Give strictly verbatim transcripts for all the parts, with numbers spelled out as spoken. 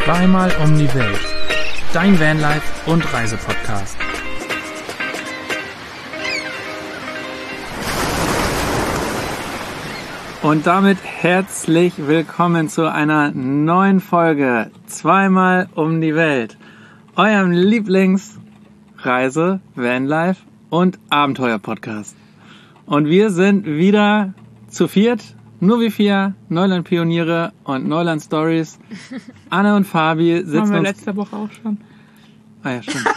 Zweimal um die Welt. Dein Vanlife- und Reisepodcast. Und damit herzlich willkommen zu einer neuen Folge Zweimal um die Welt. Eurem Lieblingsreise-, Vanlife- und Abenteuer-Podcast. Und wir sind wieder zu viert, nur wie vier Neuland-Pioniere und Neuland-Stories. Anne und Fabi sitzen Haben wir uns... letzte Woche auch schon. Ah ja, stimmt.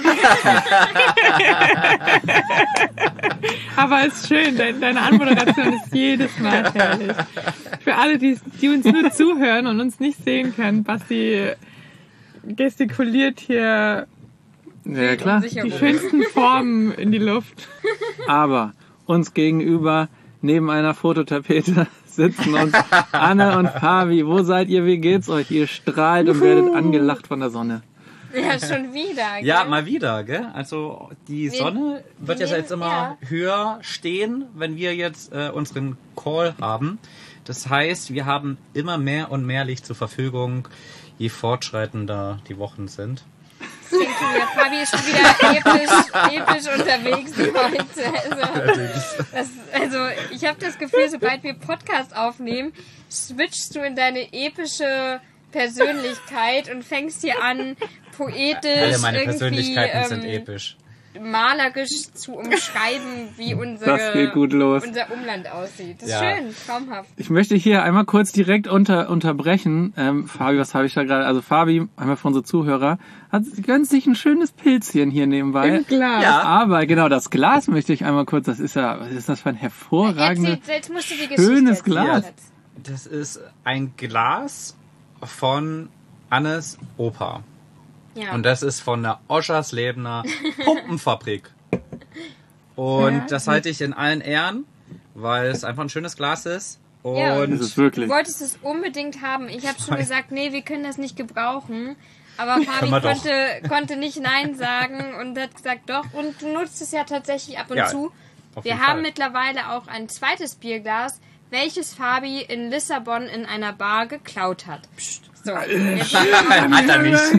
Aber es ist schön, deine Anmoderation ist jedes Mal herrlich. Für alle, die, die uns nur zuhören und uns nicht sehen können, Basti gestikuliert hier Ja, klar. die schönsten Formen in die Luft. Aber uns gegenüber, neben einer Fototapete, sitzen uns Anne und Fabi. Wo seid ihr? Wie geht's euch? Ihr strahlt und werdet angelacht von der Sonne. Ja, schon wieder. Gell? Ja, mal wieder, gell? Also die Sonne wird wir jetzt nehmen- immer ja. höher stehen, wenn wir jetzt äh, unseren Call haben. Das heißt, wir haben immer mehr und mehr Licht zur Verfügung, je fortschreitender die Wochen sind. Das klingt schon wieder, Fabi ist schon wieder episch, episch unterwegs heute. Also, das, also ich habe das Gefühl, sobald wir Podcast aufnehmen, switchst du in deine epische Persönlichkeit und fängst hier an, poetisch, Alle meine irgendwie Persönlichkeiten ähm, sind episch. malerisch zu umschreiben, wie unsere, Das geht gut los. unser Umland aussieht. Das ist Ja. schön, traumhaft. Ich möchte hier einmal kurz direkt unter, unterbrechen. Ähm, Fabi, was habe ich da gerade? Also Fabi, einmal für unsere Zuhörer, hat gönnt sich ein schönes Pilzchen hier nebenbei. Im Glas. Ja. Aber genau, das Glas möchte ich einmal kurz, das ist ja, was ist das für ein hervorragendes, Jetzt, jetzt musst du die Geschichte schönes erzählen. Glas. Das ist ein Glas von Annes Opa. Ja. Und das ist von der Oscherslebener Pumpenfabrik. Und Ja. das halte ich in allen Ehren, weil es einfach ein schönes Glas ist. Ja. Und Das ist Du wirklich. wolltest es unbedingt haben. Ich habe schon gesagt, nee, wir können das nicht gebrauchen. Aber Fabi wir doch. konnte, konnte nicht Nein sagen und hat gesagt, doch. Und du nutzt es ja tatsächlich ab und Ja, zu. auf Wir jeden haben Fall. mittlerweile auch ein zweites Bierglas, welches Fabi in Lissabon in einer Bar geklaut hat. So, jetzt hat er nicht.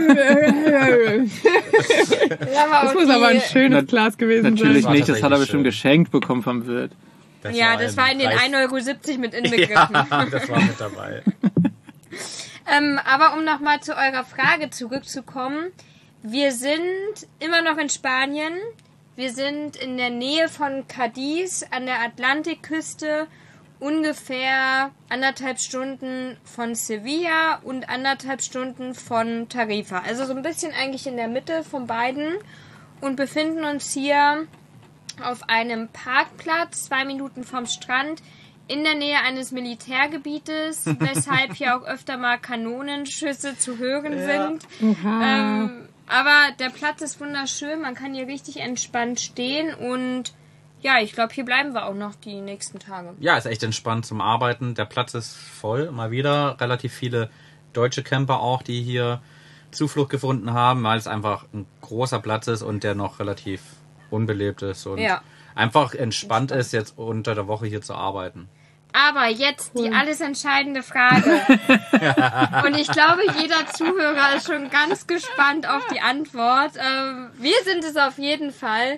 Das muss aber ein schönes Glas gewesen Natürlich sein. war nicht, das hat er tatsächlich bestimmt schön. geschenkt bekommen vom Wirt. Das Ja, das war in den Preis- ein Euro siebzig mit inbegriffen. Ja, das war mit dabei. Ähm, aber um nochmal zu eurer Frage zurückzukommen, wir sind immer noch in Spanien. Wir sind in der Nähe von Cadiz an der Atlantikküste, ungefähr anderthalb Stunden von Sevilla und anderthalb Stunden von Tarifa. Also so ein bisschen eigentlich in der Mitte von beiden und befinden uns hier auf einem Parkplatz, zwei Minuten vom Strand, in der Nähe eines Militärgebietes, weshalb hier auch öfter mal Kanonenschüsse zu hören sind. Ähm, aber der Platz ist wunderschön, man kann hier richtig entspannt stehen und ja, ich glaube, hier bleiben wir auch noch die nächsten Tage. Ja, ist echt entspannt zum Arbeiten. Der Platz ist voll, mal wieder. Relativ viele deutsche Camper auch, die hier Zuflucht gefunden haben, weil es einfach ein großer Platz ist und der noch relativ unbelebt ist und Ja. einfach entspannt ist, jetzt unter der Woche hier zu arbeiten. Aber jetzt die alles entscheidende Frage. Und ich glaube, jeder Zuhörer ist schon ganz gespannt auf die Antwort. Ähm, wir sind es auf jeden Fall.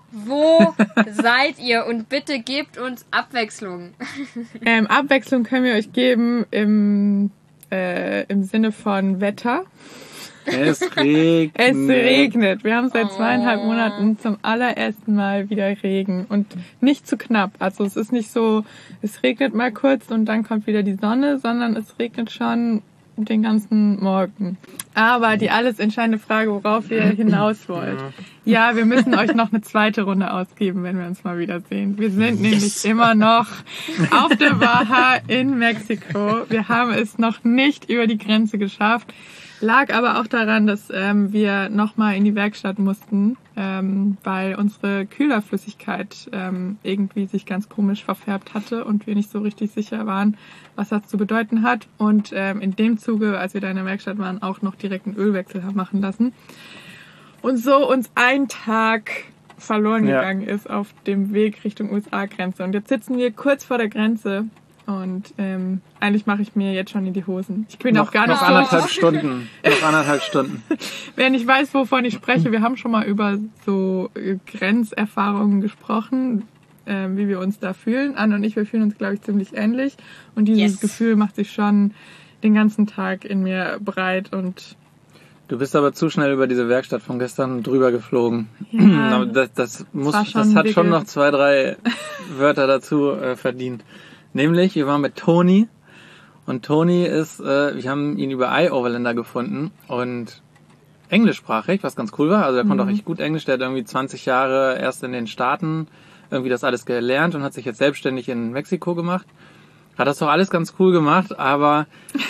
Wo seid ihr? Und bitte gebt uns Abwechslung. Ähm, Abwechslung können wir euch geben im, äh, im Sinne von Wetter. Es regnet. Es regnet. Wir haben seit zweieinhalb Oh. Monaten zum allerersten Mal wieder Regen und nicht zu knapp. Also es ist nicht so, es regnet mal kurz und dann kommt wieder die Sonne, sondern es regnet schon den ganzen Morgen. Aber die alles entscheidende Frage, worauf ihr hinaus wollt. Ja, wir müssen euch noch eine zweite Runde ausgeben, wenn wir uns mal wiedersehen. Wir sind nämlich immer noch auf der Baja in Mexiko. Wir haben es noch nicht über die Grenze geschafft. Lag aber auch daran, dass ähm, wir nochmal in die Werkstatt mussten, ähm, weil unsere Kühlerflüssigkeit ähm, irgendwie sich ganz komisch verfärbt hatte und wir nicht so richtig sicher waren, was das zu bedeuten hat. Und ähm, in dem Zuge, als wir da in der Werkstatt waren, auch noch direkt einen Ölwechsel haben machen lassen. Und so uns ein Tag verloren Ja. gegangen ist auf dem Weg Richtung U S A-Grenze. Und jetzt sitzen wir kurz vor der Grenze Und ähm, eigentlich mache ich mir jetzt schon in die Hosen. Ich bin noch, auch gar nicht noch so... anderthalb Stunden. Noch anderthalb Stunden. Wer nicht weiß, wovon ich spreche, wir haben schon mal über so äh, Grenzerfahrungen gesprochen, äh, wie wir uns da fühlen. Anne und ich, wir fühlen uns, glaube ich, ziemlich ähnlich. Und dieses Yes. Gefühl macht sich schon den ganzen Tag in mir breit. Und Du bist aber zu schnell über diese Werkstatt von gestern drüber geflogen. Ja, Aber das, das, muss, war das schon hat schon dicke. noch zwei, drei Wörter dazu äh, verdient. Nämlich, wir waren mit Toni. Und Toni ist, äh, wir haben ihn über iOverlander gefunden und englischsprachig, was ganz cool war. Also er konnte auch echt gut Englisch. Der hat irgendwie zwanzig Jahre erst in den Staaten irgendwie das alles gelernt und hat sich jetzt selbstständig in Mexiko gemacht. Hat das doch alles ganz cool gemacht, aber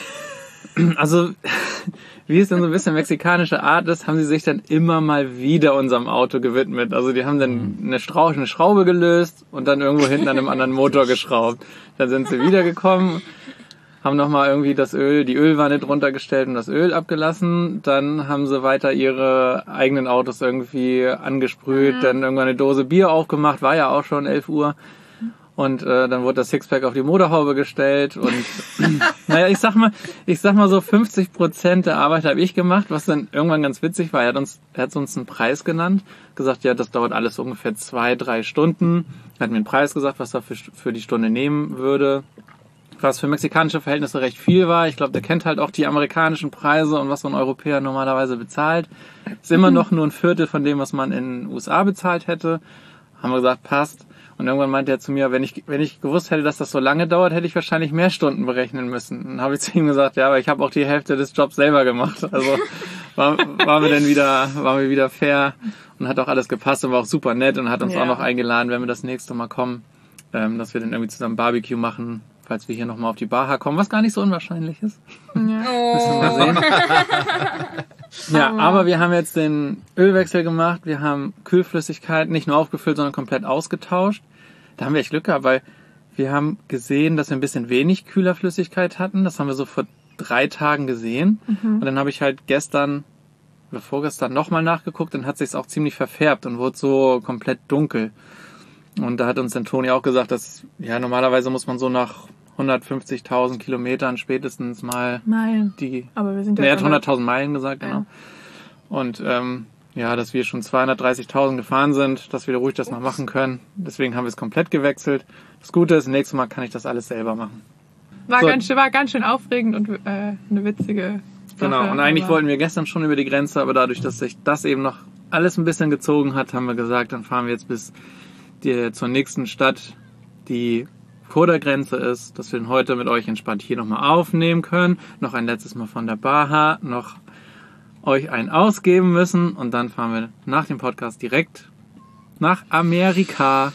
also wie es dann so ein bisschen mexikanische Art ist, haben sie sich dann immer mal wieder unserem Auto gewidmet. Also die haben dann eine, Strau eine Schraube gelöst und dann irgendwo hinten an einem anderen Motor geschraubt. Dann sind sie wiedergekommen, haben nochmal irgendwie das Öl, die Ölwanne drunter gestellt und das Öl abgelassen. Dann haben sie weiter ihre eigenen Autos irgendwie angesprüht, dann irgendwann eine Dose Bier aufgemacht, war ja auch schon elf Uhr. Und äh, dann wurde das Sixpack auf die Motorhaube gestellt und naja, ich sag mal, ich sag mal so fünfzig Prozent der Arbeit habe ich gemacht, was dann irgendwann ganz witzig war. Er hat uns, er hat uns einen Preis genannt, gesagt, ja, das dauert alles ungefähr zwei, drei Stunden. Er hat mir einen Preis gesagt, was er für, für die Stunde nehmen würde, was für mexikanische Verhältnisse recht viel war. Ich glaube, der kennt halt auch die amerikanischen Preise und was so ein Europäer normalerweise bezahlt. Ist immer noch nur ein Viertel von dem, was man in den U S A bezahlt hätte. Haben wir gesagt, passt. Und irgendwann meinte er zu mir, wenn ich wenn ich gewusst hätte, dass das so lange dauert, hätte ich wahrscheinlich mehr Stunden berechnen müssen. Dann habe ich zu ihm gesagt, ja, aber ich habe auch die Hälfte des Jobs selber gemacht. Also war, waren wir dann wieder, waren wir wieder fair und hat auch alles gepasst und war auch super nett und hat uns Ja. auch noch eingeladen, wenn wir das nächste Mal kommen, ähm, dass wir dann irgendwie zusammen Barbecue machen, falls wir hier nochmal auf die Baja kommen, was gar nicht so unwahrscheinlich ist. ja. Müssen wir sehen. Ja, aber wir haben jetzt den Ölwechsel gemacht, wir haben Kühlflüssigkeit nicht nur aufgefüllt, sondern komplett ausgetauscht. Da haben wir echt Glück gehabt, weil wir haben gesehen, dass wir ein bisschen wenig Kühlerflüssigkeit hatten. Das haben wir so vor drei Tagen gesehen. Und dann habe ich halt gestern oder vorgestern nochmal nachgeguckt, dann hat sich's auch ziemlich verfärbt und wurde so komplett dunkel. Und da hat uns dann Toni auch gesagt, dass ja normalerweise muss man so nach hundertfünfzigtausend Kilometern spätestens mal Meilen. die... Aber wir sind Ne, er ja hat hunderttausend Meilen gesagt, genau. Ja. Und ähm, ja, dass wir schon zweihundertdreißigtausend gefahren sind, dass wir ruhig das noch machen können. Deswegen haben wir es komplett gewechselt. Das Gute ist, nächstes Mal kann ich das alles selber machen. War, So. ganz, schön- war ganz schön aufregend und äh, eine witzige Sache. Genau, und eigentlich aber- wollten wir gestern schon über die Grenze, aber dadurch, dass sich das eben noch alles ein bisschen gezogen hat, haben wir gesagt, dann fahren wir jetzt bis die, zur nächsten Stadt, die vor der Grenze ist, dass wir dann heute mit euch entspannt hier nochmal aufnehmen können. Noch ein letztes Mal von der Baja, noch euch einen ausgeben müssen und dann fahren wir nach dem Podcast direkt nach Amerika.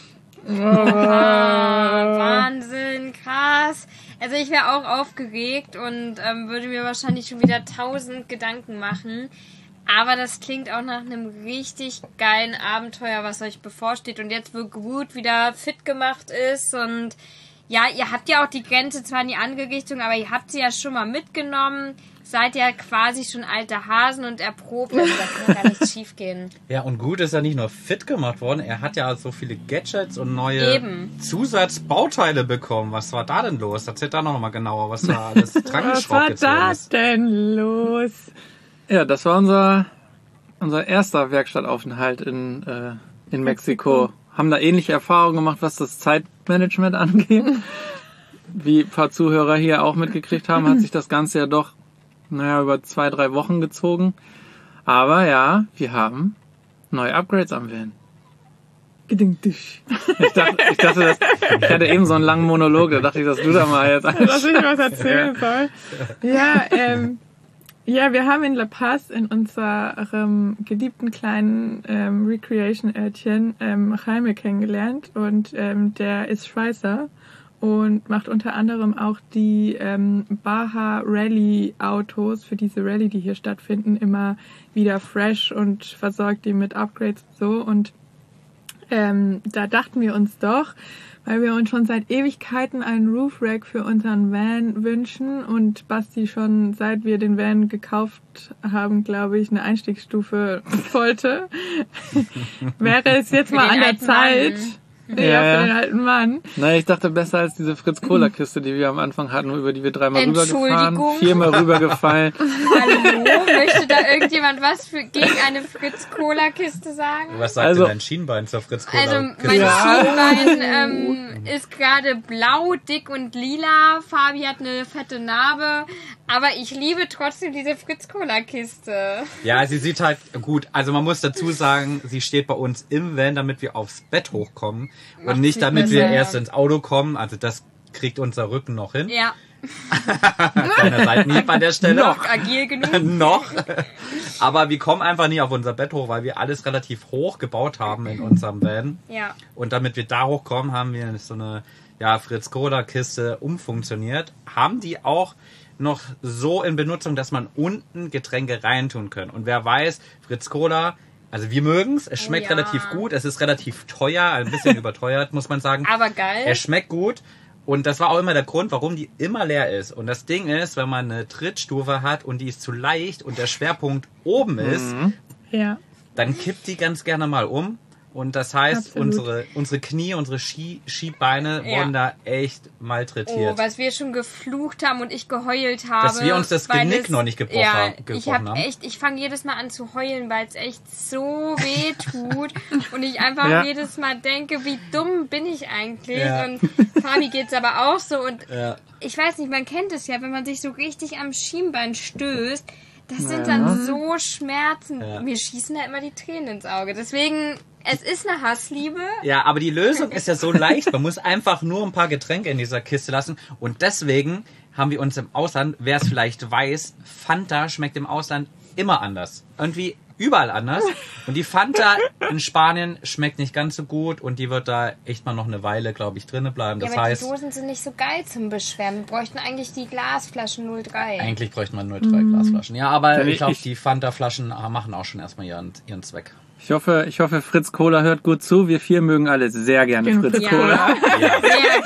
Ah, Wahnsinn, krass. Also ich wäre auch aufgeregt und ähm, würde mir wahrscheinlich schon wieder tausend Gedanken machen. Aber das klingt auch nach einem richtig geilen Abenteuer, was euch bevorsteht. Und jetzt, wo Groot wieder fit gemacht ist und ja, ihr habt ja auch die Grenze zwar nie angerichtet, aber ihr habt sie ja schon mal mitgenommen. Seid ja quasi schon alte Hasen und erprobt. Also da kann ja gar nichts schief gehen. Ja, und gut ist er nicht nur fit gemacht worden, er hat ja so viele Gadgets und neue Eben. Zusatzbauteile bekommen. Was war da denn los? Erzähl da noch mal genauer, was da alles Was drangeschraubt war gezogen da ist. denn los? Ja, das war unser, unser erster Werkstattaufenthalt in, äh, in Mexiko. Haben da ähnliche Erfahrungen gemacht, was das Zeitmanagement angeht. Wie ein paar Zuhörer hier auch mitgekriegt haben, hat sich das Ganze ja doch, naja, über zwei, drei Wochen gezogen. Aber ja, wir haben neue Upgrades am Van. Gedingtisch. Ich dachte, ich dachte, das, ich hatte eben so einen langen Monolog, da dachte ich, dass du da mal jetzt Dass ich was erzählen soll. Ja, ähm, ja, wir haben in La Paz in unserem geliebten kleinen ähm, Recreation-Örtchen ähm, Jaime kennengelernt und ähm, der ist Schweißer und macht unter anderem auch die ähm, Baja Rally Autos für diese Rallye, die hier stattfinden, immer wieder fresh und versorgt die mit Upgrades und so. Und ähm, da dachten wir uns doch, weil wir uns schon seit Ewigkeiten einen Roof Rack für unseren Van wünschen und Basti schon seit wir den Van gekauft haben, glaube ich, eine Einstiegsstufe wollte, wäre es jetzt Für mal den an der alten Zeit, Mann. Nee, Ja, ja, für ja. den alten Mann. Naja, ich dachte besser als diese Fritz-Cola-Kiste, die wir am Anfang hatten, über die wir dreimal rübergefahren, Entschuldigung. viermal rübergefallen. Hallo, möchte da irgendjemand was für, gegen eine Fritz-Cola-Kiste sagen? Was sagt Also- denn dein Schienbein zur Fritz Cola? Also mein Ja. Schienbein ähm, ist gerade blau, dick und lila. Fabi hat eine fette Narbe. Aber ich liebe trotzdem diese Fritz-Cola-Kiste. Ja, sie sieht halt gut. Also man muss dazu sagen, sie steht bei uns im Van, damit wir aufs Bett hochkommen Macht und nicht sie damit wir besser. erst ins Auto kommen. Also das kriegt unser Rücken noch hin. Ja, Kleiner Seitenhieb an der Stelle. noch agil genug. noch. Aber wir kommen einfach nie auf unser Bett hoch, weil wir alles relativ hoch gebaut haben in unserem Van. Ja. Und damit wir da hochkommen, haben wir so eine ja, Fritz-Cola-Kiste umfunktioniert. Haben die auch noch so in Benutzung, dass man unten Getränke reintun kann. Und wer weiß, Fritz-Cola, also wir mögen's, es schmeckt ja. relativ gut, es ist relativ teuer, ein bisschen überteuert, muss man sagen. Aber geil. Es schmeckt gut. Und das war auch immer der Grund, warum die immer leer ist. Und das Ding ist, wenn man eine Trittstufe hat und die ist zu leicht und der Schwerpunkt oben ist, Ja. dann kippt die ganz gerne mal um. Und das heißt, Absolut. unsere, unsere Knie, unsere Ski, Skibeine Ja. wurden da echt malträtiert. Oh, was wir schon geflucht haben und ich geheult habe. Dass wir uns das weil Genick es- noch nicht gebrochen ja, haben- ich gebrochen hab haben. echt, ich fange jedes Mal an zu heulen, weil es echt so weh tut und ich einfach Ja. jedes Mal denke, wie dumm bin ich eigentlich? Ja. Und Fabi geht's aber auch so und Ja. ich weiß nicht, man kennt es ja, wenn man sich so richtig am Schienbein stößt, das sind Ja. dann so Schmerzen. Ja. Mir schießen da immer die Tränen ins Auge. Deswegen, es ist eine Hassliebe. Ja, aber die Lösung ist ja so leicht. Man muss einfach nur ein paar Getränke in dieser Kiste lassen. Und deswegen haben wir uns im Ausland, wer es vielleicht weiß, Fanta schmeckt im Ausland immer anders. Irgendwie überall anders. Und die Fanta in Spanien schmeckt nicht ganz so gut und die wird da echt mal noch eine Weile, glaube ich, drinnen bleiben. Das ja, aber heißt, die Dosen sind nicht so geil zum Beschweren. Wir bräuchten eigentlich die Glasflaschen null drei. eigentlich bräuchte man nur drei Glasflaschen. Ja, aber Denn ich ich- glaube, ich- die Fanta-Flaschen machen auch schon erstmal ihren, ihren Zweck. Ich hoffe, ich hoffe, Fritz Cola hört gut zu. Wir vier mögen alle sehr gerne Gerne Fritz Fritz Cola. Ja, sehr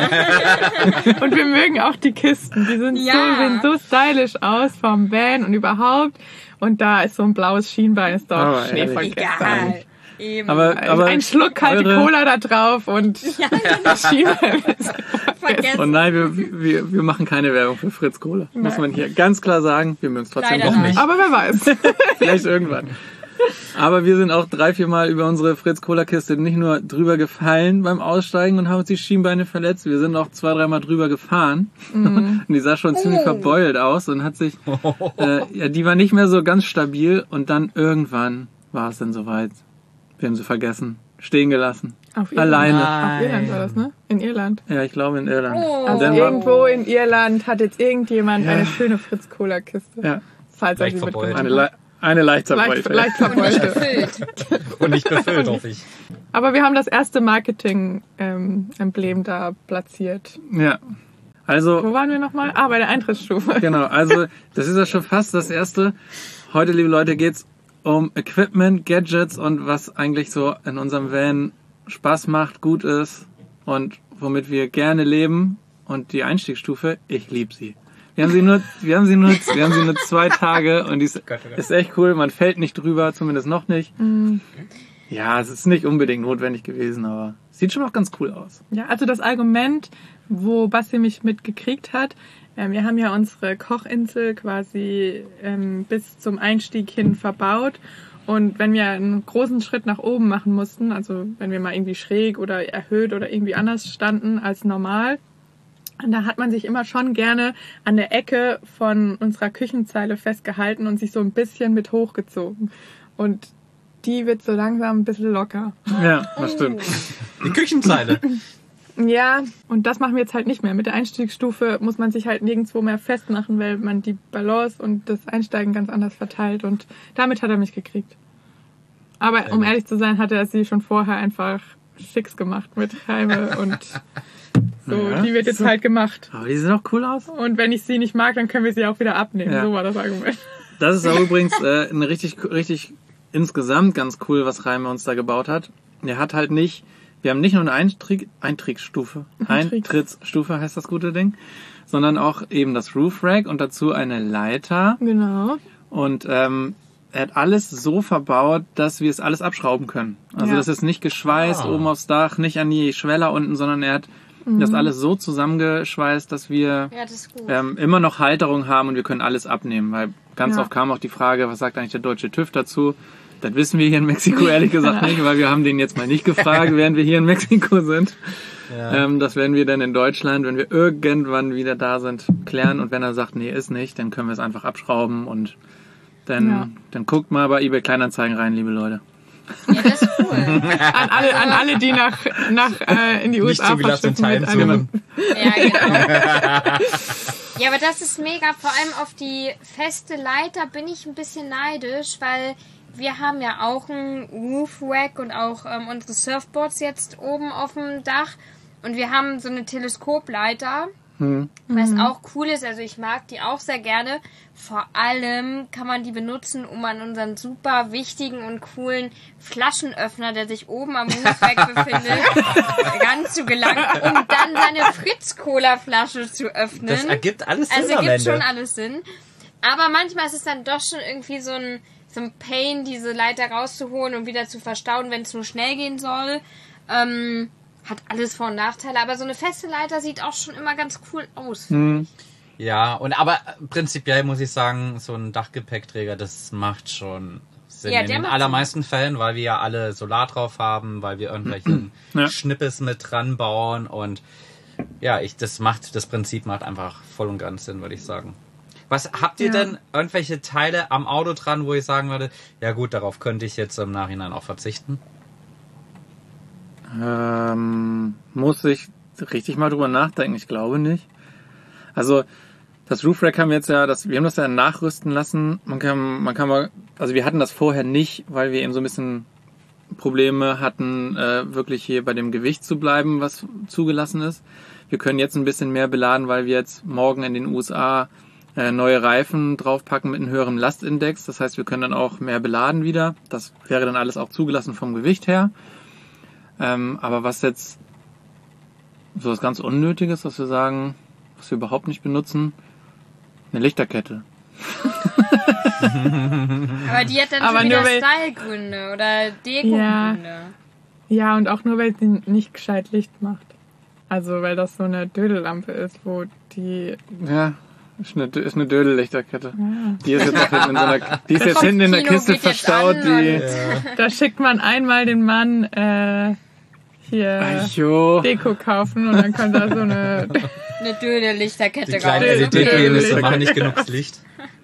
gerne. Und wir mögen auch die Kisten. Die sind, Ja. so, sehen so stylisch aus vom Van und überhaupt. Und da ist so ein blaues Schienbein, ist doch Aber Schnee von ehrlich. gestern. Egal. Eben. Aber, aber Ein Schluck kalte eure- Cola da drauf und das Schienbein ist vergessen. Und nein, wir, wir, wir machen keine Werbung für Fritz Cola. Muss man hier ganz klar sagen. Wir mögen es trotzdem Leider auch nein. nicht. Aber wer weiß. Vielleicht irgendwann. Aber wir sind auch drei, vier Mal über unsere Fritz-Cola-Kiste nicht nur drüber gefallen beim Aussteigen und haben uns die Schienbeine verletzt. Wir sind auch zwei, dreimal drüber gefahren. Und die sah schon ziemlich Oh. verbeult aus und hat sich, äh, ja, die war nicht mehr so ganz stabil. Und dann irgendwann war es dann soweit. Wir haben sie vergessen. Stehen gelassen. Auf Irland. Alleine. Auf Irland war das, ne? In Irland. Ja, ich glaube in Irland. Oh. Und Also dann war, irgendwo in Irland hat jetzt irgendjemand Ja. eine schöne Fritz-Cola-Kiste. ja, Falls er Leicht sie verbeult. mitgebracht eine, hat. Le eine leicht Leicht, zerbeulte. leicht Und nicht verbeulte. gefüllt. Und nicht befüllt, hoffe ich. Aber wir haben das erste Marketing-Emblem da platziert. Ja. Also, Wo waren wir nochmal? Ah, bei der Eintrittsstufe. genau, also das ist ja schon fast das Erste. Heute, liebe Leute, geht's um Equipment, Gadgets und was eigentlich so in unserem Van Spaß macht, gut ist und womit wir gerne leben. Und die Einstiegsstufe, ich liebe sie. Wir haben sie nur, wir haben sie nur, wir haben sie nur zwei Tage und die ist, ist echt cool. Man fällt nicht drüber, zumindest noch nicht. Ja, es ist nicht unbedingt notwendig gewesen, aber sieht schon auch ganz cool aus. Ja, also das Argument, wo Basti mich mitgekriegt hat, ähm, wir haben ja unsere Kochinsel quasi ähm, bis zum Einstieg hin verbaut. Und wenn wir einen großen Schritt nach oben machen mussten, also wenn wir mal irgendwie schräg oder erhöht oder irgendwie anders standen als normal, da hat man sich immer schon gerne an der Ecke von unserer Küchenzeile festgehalten und sich so ein bisschen mit hochgezogen. Und die wird so langsam ein bisschen locker. Ja, das stimmt. Die Küchenzeile. Ja, und das machen wir jetzt halt nicht mehr. Mit der Einstiegsstufe muss man sich halt nirgendwo mehr festmachen, weil man die Balance und das Einsteigen ganz anders verteilt. Und damit hat er mich gekriegt. Aber um ehrlich zu sein, hat er sie schon vorher einfach fix gemacht mit Reime und so. Ja. Die wird jetzt halt gemacht. Aber die sehen auch cool aus. Und wenn ich sie nicht mag, dann können wir sie auch wieder abnehmen. Ja. So war das Argument. Das ist auch übrigens äh, eine richtig, richtig insgesamt ganz cool, was Reime uns da gebaut hat. Er hat halt nicht, wir haben nicht nur eine Eintrieg, Eintrittsstufe, Eintrieg. Eintrittsstufe heißt das gute Ding, sondern auch eben das Roof Rack und dazu eine Leiter. Genau. Und ähm, er hat alles so verbaut, dass wir es alles abschrauben können. Also Ja. das ist nicht geschweißt Ah. oben aufs Dach, nicht an die Schweller unten, sondern er hat das alles so zusammengeschweißt, dass wir Ja, das ist gut. ähm, immer noch Halterung haben und wir können alles abnehmen. Weil ganz Ja. oft kam auch die Frage, was sagt eigentlich der deutsche TÜV dazu? Das wissen wir hier in Mexiko ehrlich gesagt nicht, weil wir haben den jetzt mal nicht gefragt, während wir hier in Mexiko sind. Ja. Ähm, das werden wir dann in Deutschland, wenn wir irgendwann wieder da sind, klären. Und wenn er sagt, nee, ist nicht, dann können wir es einfach abschrauben. Und dann, Ja. dann guckt mal bei eBay Kleinanzeigen rein, liebe Leute. Ja, das ist cool. An alle, an alle die nach, nach äh, in die Nicht U S A zugelassenen verschwinden Teilen mit einem- Ja, genau. Ja, aber das ist mega. Vor allem auf die feste Leiter bin ich ein bisschen neidisch, weil wir haben ja auch ein Roof Rack und auch ähm, unsere Surfboards jetzt oben auf dem Dach. Und wir haben so eine Teleskopleiter, Hm. was auch cool ist. Also ich mag die auch sehr gerne. Vor allem kann man die benutzen, um an unseren super wichtigen und coolen Flaschenöffner, der sich oben am Roof Rack befindet, ranzugelangen, um dann seine Fritz-Cola-Flasche zu öffnen. Das ergibt alles Sinn Also am ergibt Ende. schon alles Sinn. Aber manchmal ist es dann doch schon irgendwie so ein, so ein Pain, diese Leiter rauszuholen und wieder zu verstauen, wenn es nur schnell gehen soll. Ähm, hat alles Vor- und Nachteile. Aber so eine feste Leiter sieht auch schon immer ganz cool aus. Hm. Ja, und aber prinzipiell muss ich sagen, so ein Dachgepäckträger, das macht schon Sinn. Ja, in der den macht allermeisten Fällen, weil wir ja alle Solar drauf haben, weil wir irgendwelche Ja. Schnippes mit dran bauen und ja, ich, das macht, das Prinzip macht einfach voll und ganz Sinn, würde ich sagen. Was habt ihr Ja. denn irgendwelche Teile am Auto dran, wo ich sagen würde, ja gut, darauf könnte ich jetzt im Nachhinein auch verzichten? Ähm, muss ich richtig mal drüber nachdenken? Ich glaube nicht. Also das Roof Rack haben wir jetzt ja, das, wir haben das ja nachrüsten lassen. Man kann, man kann mal, also wir hatten das vorher nicht, weil wir eben so ein bisschen Probleme hatten, äh, wirklich hier bei dem Gewicht zu bleiben, was zugelassen ist. Wir können jetzt ein bisschen mehr beladen, weil wir jetzt morgen in den U S A äh, neue Reifen draufpacken mit einem höheren Lastindex. Das heißt, wir können dann auch mehr beladen wieder. Das wäre dann alles auch zugelassen vom Gewicht her. Ähm, aber was jetzt so was ganz Unnötiges, was wir sagen, was wir überhaupt nicht benutzen, eine Lichterkette. Aber die hat dann Aber schon wieder nur weil- Stylegründe oder Deko-Gründe. Ja, und auch nur, weil sie nicht gescheit Licht macht. Also, weil das so eine Dödellampe ist, wo die... Ja, ist eine, ist eine Dödel-Lichterkette. Die ist jetzt, auch hinten in so einer, die ist jetzt hinten in der Kopfkino Kiste geht jetzt verstaut. an Die, Da schickt man einmal den Mann äh, hier Ajo. Deko kaufen und dann kommt da so eine... Eine dünne Lichterkette Die kleinen raus. L E D-Penisse machen nicht genug Licht.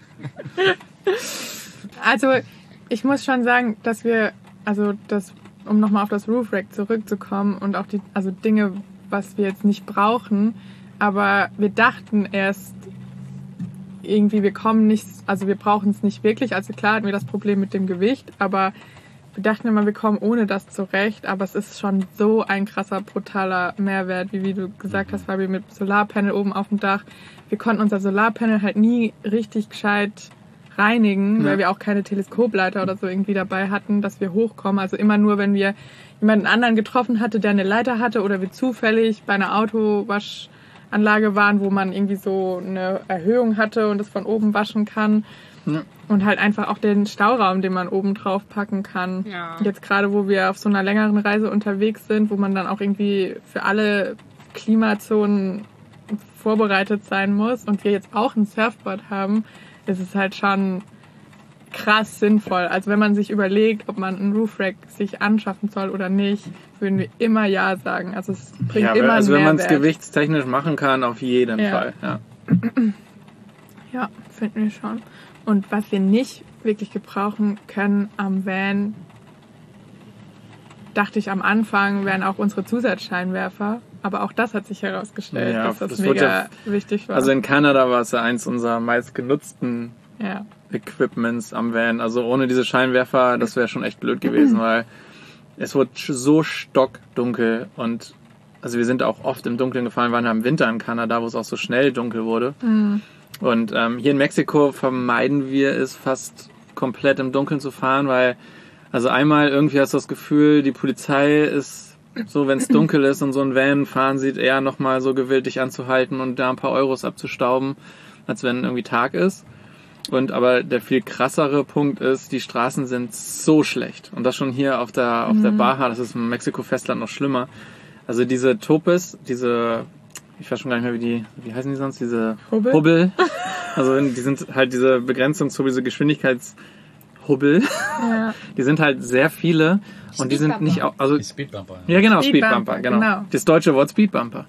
Also, ich muss schon sagen, dass wir, also das, um nochmal auf das Roof Rack zurückzukommen und auch die, also Dinge, was wir jetzt nicht brauchen, aber wir dachten erst irgendwie, wir kommen nicht, also wir brauchen es nicht wirklich. Also klar hatten wir das Problem mit dem Gewicht, aber wir dachten immer, wir kommen ohne das zurecht. Aber es ist schon so ein krasser, brutaler Mehrwert, wie, wie du gesagt hast, Fabi, mit Solarpanel oben auf dem Dach. Wir konnten unser Solarpanel halt nie richtig gescheit reinigen, Ja. weil wir auch keine Teleskopleiter oder so irgendwie dabei hatten, dass wir hochkommen. Also immer nur, wenn wir jemanden anderen getroffen hatte, der eine Leiter hatte oder wir zufällig bei einer Autowaschanlage waren, wo man irgendwie so eine Erhöhung hatte und es von oben waschen kann. Ja. Und halt einfach auch den Stauraum, den man oben drauf packen kann. Ja. Jetzt gerade, wo wir auf so einer längeren Reise unterwegs sind, wo man dann auch irgendwie für alle Klimazonen vorbereitet sein muss und wir jetzt auch ein Surfboard haben, ist es halt schon krass sinnvoll. Also wenn man sich überlegt, ob man ein Roof Rack sich anschaffen soll oder nicht, würden wir immer ja sagen. Also es bringt Ja, immer also einen wenn man es Mehrwert. gewichtstechnisch machen kann, auf jeden Ja. Fall. Ja. Ja, finden wir schon. Und was wir nicht wirklich gebrauchen können am Van, dachte ich am Anfang, wären auch unsere Zusatzscheinwerfer. Aber auch das hat sich herausgestellt, Ja, dass das, das wird mega ja- wichtig war. Also in Kanada war es ja eins unserer meistgenutzten ja. Equipments am Van. Also ohne diese Scheinwerfer, das wäre schon echt blöd gewesen, weil es wurde so stockdunkel und also wir sind auch oft im Dunkeln gefahren, waren ja im Winter in Kanada, wo es auch so schnell dunkel wurde. Mhm. Und ähm, hier in Mexiko vermeiden wir es fast komplett im Dunkeln zu fahren, weil also einmal irgendwie hast du das Gefühl, die Polizei ist so, wenn es dunkel ist und so ein Van fahren sieht, eher nochmal so gewillt, dich anzuhalten und da ein paar Euros abzustauben, als wenn irgendwie Tag ist. Und aber der viel krassere Punkt ist, die Straßen sind so schlecht. Und das schon hier auf der auf mhm. der Baja, das ist im Mexiko-Festland noch schlimmer. Also diese Topes, diese, ich weiß schon gar nicht mehr, wie die, wie heißen die sonst, diese Hubbel. Hubbel. Also die sind halt diese Begrenzungs-, diese Geschwindigkeitshubbel. Ja. Die sind halt sehr viele. Und die sind nicht auch, also. Die Speedbumper. Ja, ja genau, Speedbumper, Speedbumper, genau. genau. Das deutsche Wort Speedbumper.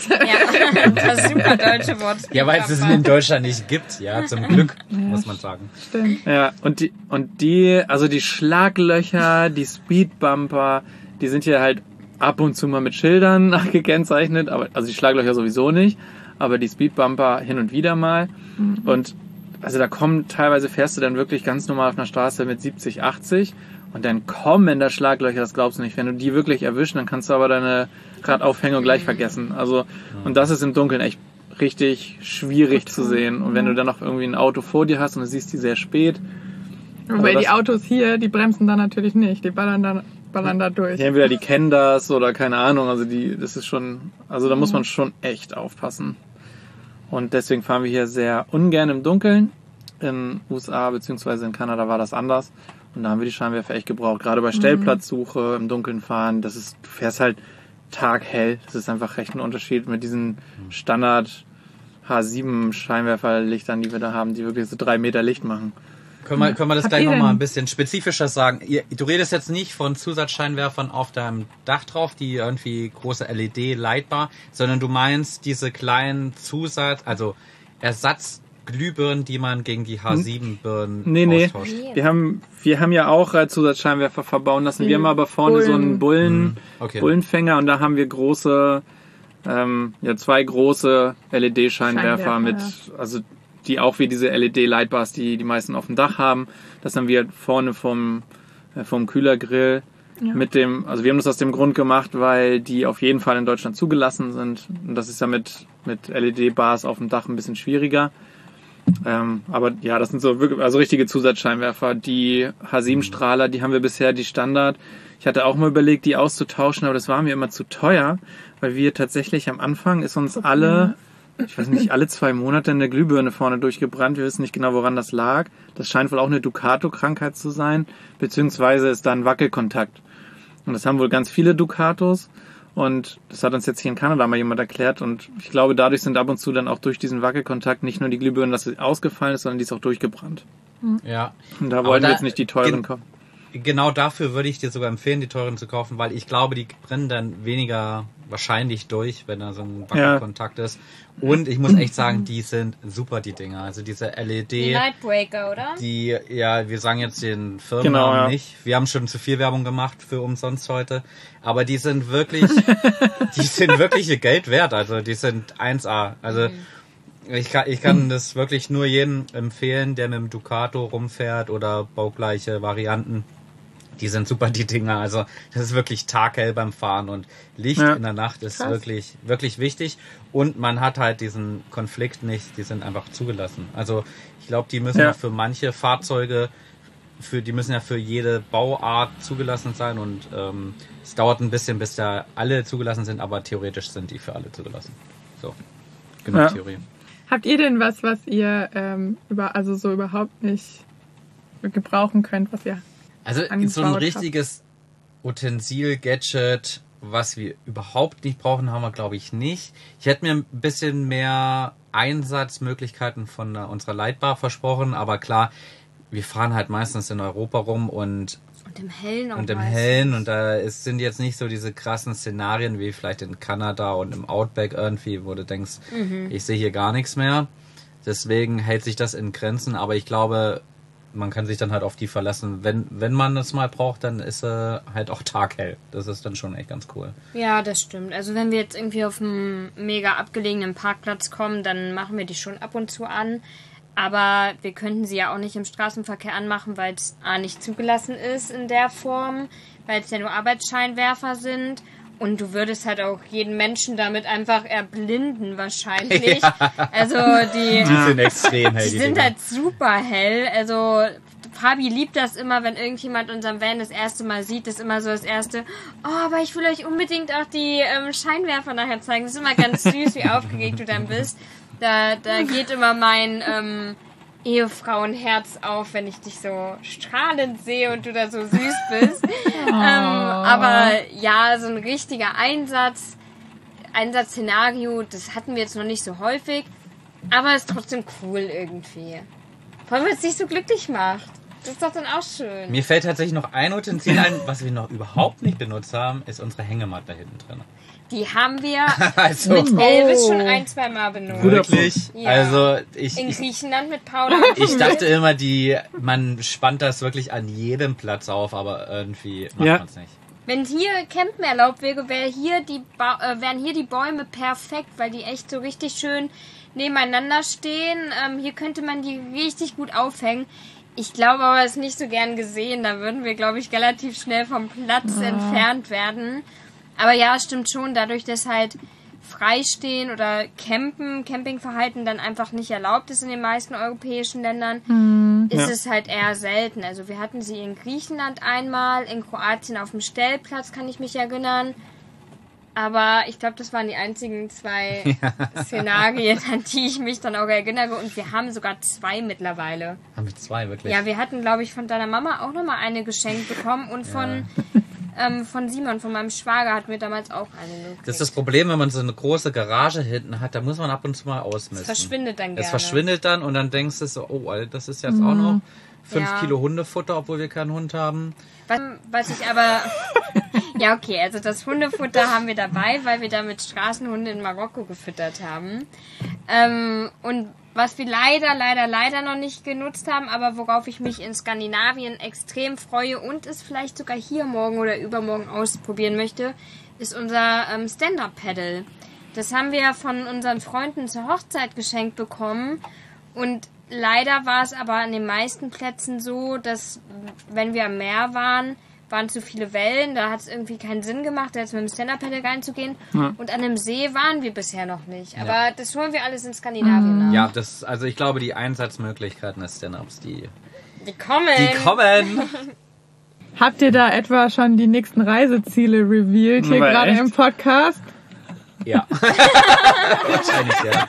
Ja, das super deutsche Wort. Ja, weil es es in Deutschland nicht gibt, ja, zum Glück, ja, muss man sagen. Stimmt. Ja, und die, und die, also die Schlaglöcher, die Speedbumper, die sind hier halt ab und zu mal mit Schildern gekennzeichnet, aber, also die Schlaglöcher sowieso nicht, aber die Speedbumper hin und wieder mal. Mhm. Und, also da kommen, teilweise fährst du dann wirklich ganz normal auf einer Straße mit siebzig, achtzig. Und dann kommen da Schlaglöcher, das glaubst du nicht. Wenn du die wirklich erwischst, dann kannst du aber deine Radaufhängung gleich vergessen. Also, und das ist im Dunkeln echt richtig schwierig zu sehen. Und wenn du dann noch irgendwie ein Auto vor dir hast und du siehst die sehr spät. Wobei also die Autos hier, die bremsen da natürlich nicht. Die ballern da, ballern da durch. Ja, entweder die kennen das oder keine Ahnung. Also die, das ist schon, also da muss man schon echt aufpassen. Und deswegen fahren wir hier sehr ungern im Dunkeln. In U S A bzw. in Kanada war das anders. Und da haben wir die Scheinwerfer echt gebraucht. Gerade bei Stellplatzsuche, im Dunkeln fahren, das ist, du fährst halt taghell. Das ist einfach recht ein Unterschied mit diesen Standard H sieben Scheinwerferlichtern, die wir da haben, die wirklich so drei Meter Licht machen. Können wir, können wir das Habt gleich ihr nochmal denn- ein bisschen spezifischer sagen? Ihr, du redest jetzt nicht von Zusatzscheinwerfern auf deinem Dach drauf, die irgendwie große L E D-Lightbar, sondern du meinst diese kleinen Zusatz, also Ersatzglühbirnen, die man gegen die H sieben Birnen Nee, nee. austauscht. Wir haben, wir haben ja auch äh, Zusatzscheinwerfer verbauen lassen. Wir haben aber vorne so einen Bullen, Mhm. Okay. Bullenfänger und da haben wir große, ähm, ja, zwei große L E D-Scheinwerfer Scheinwerfer, mit, also die auch wie diese L E D-Lightbars, die die meisten auf dem Dach haben. Das haben wir vorne vom, äh, vom Kühlergrill Ja. mit dem, also wir haben das aus dem Grund gemacht, weil die auf jeden Fall in Deutschland zugelassen sind. Und das ist ja mit, mit L E D-Bars auf dem Dach ein bisschen schwieriger. Ähm, aber ja, das sind so wirklich, also richtige Zusatzscheinwerfer. Die H sieben Strahler, die haben wir bisher die Standard. Ich hatte auch mal überlegt, die auszutauschen, aber das war mir immer zu teuer, weil wir tatsächlich am Anfang ist uns alle, ich weiß nicht, alle zwei Monate eine Glühbirne vorne durchgebrannt. Wir wissen nicht genau, woran das lag. Das scheint wohl auch eine Ducato-Krankheit zu sein, beziehungsweise ist da ein Wackelkontakt. Und das haben wohl ganz viele Ducatos. Und das hat uns jetzt hier in Kanada mal jemand erklärt. Und ich glaube, dadurch sind ab und zu dann auch durch diesen Wackelkontakt nicht nur die Glühbirne, dass sie ausgefallen ist, sondern die ist auch durchgebrannt. Ja. Und da Aber wollten da- wir jetzt nicht die teuren gen- kaufen. Genau dafür würde ich dir sogar empfehlen, die teuren zu kaufen, weil ich glaube, die brennen dann weniger wahrscheinlich durch, wenn da so ein Wackelkontakt ist. Und ich muss echt sagen, die sind super, die Dinger. Also diese L E Die D, Nightbreaker, oder? die, ja, wir sagen jetzt den Firmennamen Genau, ja. nicht. Wir haben schon zu viel Werbung gemacht für umsonst heute. Aber die sind wirklich, die sind wirklich ihr Geld wert. Also die sind eins A. Also ich kann, ich kann das wirklich nur jedem empfehlen, der mit dem Ducato rumfährt oder baugleiche Varianten. Die sind super, die Dinger. Also das ist wirklich taghell beim Fahren und Licht Ja. in der Nacht ist Krass. wirklich, wirklich wichtig. Und man hat halt diesen Konflikt nicht, die sind einfach zugelassen. Also ich glaube, die müssen Ja. ja für manche Fahrzeuge, für die müssen ja für jede Bauart zugelassen sein und ähm, es dauert ein bisschen, bis da alle zugelassen sind, aber theoretisch sind die für alle zugelassen. So, genug Ja. Theorie. Habt ihr denn was, was ihr ähm, über, also so überhaupt nicht gebrauchen könnt, was ihr Also angebaut so ein habt? richtiges Utensil, Gadget, was wir überhaupt nicht brauchen, haben wir glaube ich nicht. Ich hätte mir ein bisschen mehr Einsatzmöglichkeiten von äh, unserer Lightbar versprochen, aber klar, wir fahren halt meistens in Europa rum und, Und im Hellen auch und im meistens. Hellen und da ist, sind jetzt nicht so diese krassen Szenarien wie vielleicht in Kanada und im Outback irgendwie, wo du denkst, ich sehe hier gar nichts mehr. Deswegen hält sich das in Grenzen, aber ich glaube, man kann sich dann halt auf die verlassen. Wenn, wenn man es mal braucht, dann ist er halt auch taghell. Das ist dann schon echt ganz cool. Ja, das stimmt. Also wenn wir jetzt irgendwie auf einen mega abgelegenen Parkplatz kommen, dann machen wir die schon ab und zu an. Aber wir könnten sie ja auch nicht im Straßenverkehr anmachen, weil es A nicht zugelassen ist in der Form, weil es ja nur Arbeitsscheinwerfer sind. Und du würdest halt auch jeden Menschen damit einfach erblinden wahrscheinlich. Also die... Die sind extrem hell. Die sind Dinger. halt super hell. Also Fabi liebt das immer, wenn irgendjemand unseren Van das erste Mal sieht, ist immer so das erste, oh, aber ich will euch unbedingt auch die ähm, Scheinwerfer nachher zeigen. Das ist immer ganz süß, wie aufgeregt du dann bist. Da, da geht immer mein, ähm, Ehefrauenherz auf, wenn ich dich so strahlend sehe und du da so süß bist. ähm, aber ja, so ein richtiger Einsatz, Einsatzszenario, das hatten wir jetzt noch nicht so häufig, aber ist trotzdem cool irgendwie. Vor allem, wenn es dich so glücklich macht. Das ist doch dann auch schön. Mir fällt tatsächlich noch ein Utensil ein, was wir noch überhaupt nicht benutzt haben, ist unsere Hängematte da hinten drin. Die haben wir also, mit Elvis schon ein, zwei Mal benutzt. Wirklich? Ja. Also ich, In ich, Griechenland mit Paula. ich dachte immer, die, man spannt das wirklich an jedem Platz auf, aber irgendwie macht Ja. man es nicht. Wenn hier Campen erlaubt wäre, wär hier die ba- äh, wären hier die Bäume perfekt, weil die echt so richtig schön nebeneinander stehen. Ähm, hier könnte man die richtig gut aufhängen. Ich glaube aber, es ist nicht so gern gesehen. Da würden wir, glaube ich, relativ schnell vom Platz Ja. entfernt werden. Aber ja, stimmt schon, dadurch, dass halt Freistehen oder Campen, Campingverhalten dann einfach nicht erlaubt ist in den meisten europäischen Ländern, Hm. ist Ja. es halt eher selten. Also wir hatten sie in Griechenland einmal, in Kroatien auf dem Stellplatz, kann ich mich erinnern. Aber ich glaube, das waren die einzigen zwei Szenarien, an die ich mich dann auch erinnere. Und wir haben sogar zwei mittlerweile. Haben wir zwei, wirklich? Ja, wir hatten, glaube ich, von deiner Mama auch nochmal eine geschenkt bekommen. Und von, ähm, von Simon, von meinem Schwager, hatten wir damals auch eine gekriegt. Das ist das Problem, wenn man so eine große Garage hinten hat, da muss man ab und zu mal ausmisten. Es verschwindet dann gerne. Es verschwindet dann und dann denkst du so, oh, Alter, das ist jetzt auch noch fünf Ja. Kilo Hundefutter, obwohl wir keinen Hund haben. Was, was ich aber... ja, okay, also das Hundefutter haben wir dabei, weil wir damit Straßenhunde in Marokko gefüttert haben. Ähm, und was wir leider, leider, leider noch nicht genutzt haben, aber worauf ich mich in Skandinavien extrem freue und es vielleicht sogar hier morgen oder übermorgen ausprobieren möchte, ist unser ähm, Stand-Up-Paddle. Das haben wir von unseren Freunden zur Hochzeit geschenkt bekommen und leider war es aber an den meisten Plätzen so, dass wenn wir am Meer waren, waren zu viele Wellen, da hat es irgendwie keinen Sinn gemacht, da jetzt mit dem Stand-Up-Paddle reinzugehen. Ja. Und an einem See waren wir bisher noch nicht. Aber das holen wir alles in Skandinavien nach. Ja, das, also ich glaube, die Einsatzmöglichkeiten des Stand-Ups, die, Die kommen. die kommen. Habt ihr da etwa schon die nächsten Reiseziele revealed hier Aber gerade echt? im Podcast? Ja. Wahrscheinlich, ja.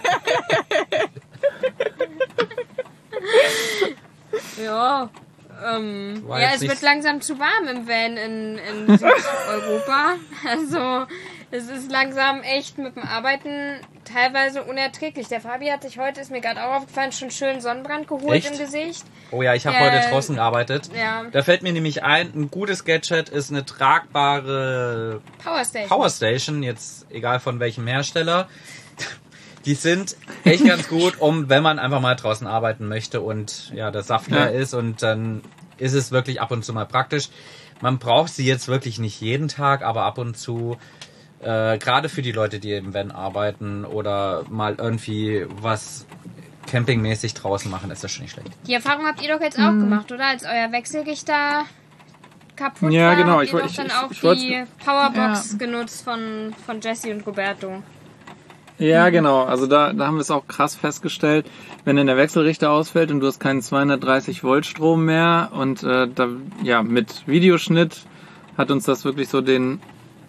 Ja. Ähm, War ja, jetzt es nicht- wird langsam zu warm im Van in, in Südeuropa. Also es ist langsam echt mit dem Arbeiten teilweise unerträglich. Der Fabi hat sich heute, ist mir gerade auch aufgefallen, schon schön Sonnenbrand geholt Echt? im Gesicht. Oh ja, ich habe Ja. heute draußen gearbeitet. Ja. Da fällt mir nämlich ein, ein gutes Gadget ist eine tragbare Powerstation. Powerstation, jetzt egal von welchem Hersteller. Die sind echt ganz gut, um, wenn man einfach mal draußen arbeiten möchte und ja, der Saft leer Ja. ist und dann ist es wirklich ab und zu mal praktisch. Man braucht sie jetzt wirklich nicht jeden Tag, aber ab und zu, äh, gerade für die Leute, die im Van arbeiten oder mal irgendwie was campingmäßig draußen machen, ist das schon nicht schlecht. Die Erfahrung habt ihr doch jetzt auch gemacht, oder? Als euer Wechselrichter kaputt Ja, war, genau. habt Ich ihr woll- doch ich- dann ich- auch ich wollt's- die Powerbox Ja. genutzt von, von Jesse und Roberto. Ja, genau. Also da, da haben wir es auch krass festgestellt, wenn dann der Wechselrichter ausfällt und du hast keinen zweihundertdreißig Volt Strom mehr und äh, da, ja, mit Videoschnitt hat uns das wirklich so den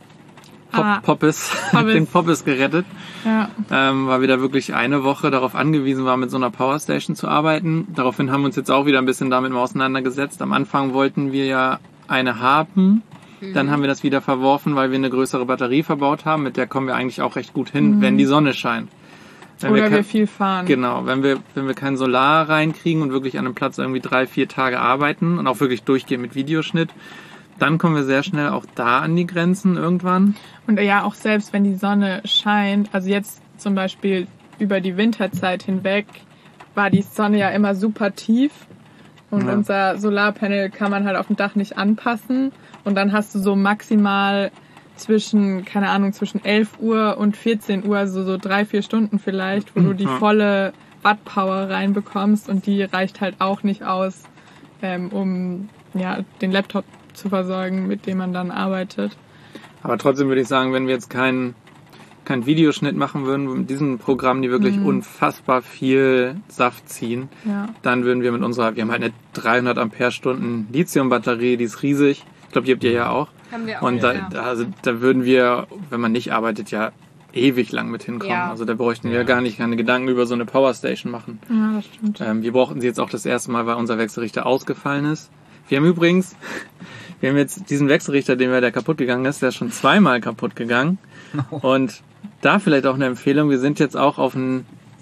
Pop Ah. Poppes, Poppes. den Poppes gerettet, Ja. ähm, weil wir da wirklich eine Woche darauf angewiesen waren, mit so einer Powerstation zu arbeiten. Daraufhin haben wir uns jetzt auch wieder ein bisschen damit mal auseinandergesetzt. Am Anfang wollten wir ja eine haben. Dann haben wir das wieder verworfen, weil wir eine größere Batterie verbaut haben. Mit der kommen wir eigentlich auch recht gut hin, wenn die Sonne scheint. Wenn Oder wir kein- viel fahren. Genau, wenn wir, wenn wir kein Solar reinkriegen und wirklich an einem Platz irgendwie drei, vier Tage arbeiten und auch wirklich durchgehen mit Videoschnitt, dann kommen wir sehr schnell auch da an die Grenzen irgendwann. Und ja, auch selbst wenn die Sonne scheint, also jetzt zum Beispiel über die Winterzeit hinweg, war die Sonne ja immer super tief. Und Ja. unser Solarpanel kann man halt auf dem Dach nicht anpassen. Und dann hast du so maximal zwischen, keine Ahnung, zwischen elf Uhr und vierzehn Uhr, also so drei, vier Stunden vielleicht, wo du die Ja. volle Wattpower reinbekommst. Und die reicht halt auch nicht aus, ähm, um ja, den Laptop zu versorgen, mit dem man dann arbeitet. Aber trotzdem würde ich sagen, wenn wir jetzt keinen keinen Videoschnitt machen würden, mit diesen Programmen, die wirklich unfassbar viel Saft ziehen, Ja. dann würden wir mit unserer, wir haben halt eine dreihundert Ampere-Stunden Lithium-Batterie, die ist riesig. Ich glaube, die habt ihr ja auch. Haben wir auch. Und da, ja. da, also, da würden wir, wenn man nicht arbeitet, ja ewig lang mit hinkommen. Ja. Also da bräuchten Ja. wir gar nicht keine Gedanken über so eine Powerstation machen. Ja, das stimmt. Ähm, wir brauchten sie jetzt auch das erste Mal, weil unser Wechselrichter ausgefallen ist. Wir haben übrigens, wir haben jetzt diesen Wechselrichter, den wir, der kaputt gegangen ist, der ist schon zweimal kaputt gegangen. Und da vielleicht auch eine Empfehlung, wir sind jetzt auch auf einen,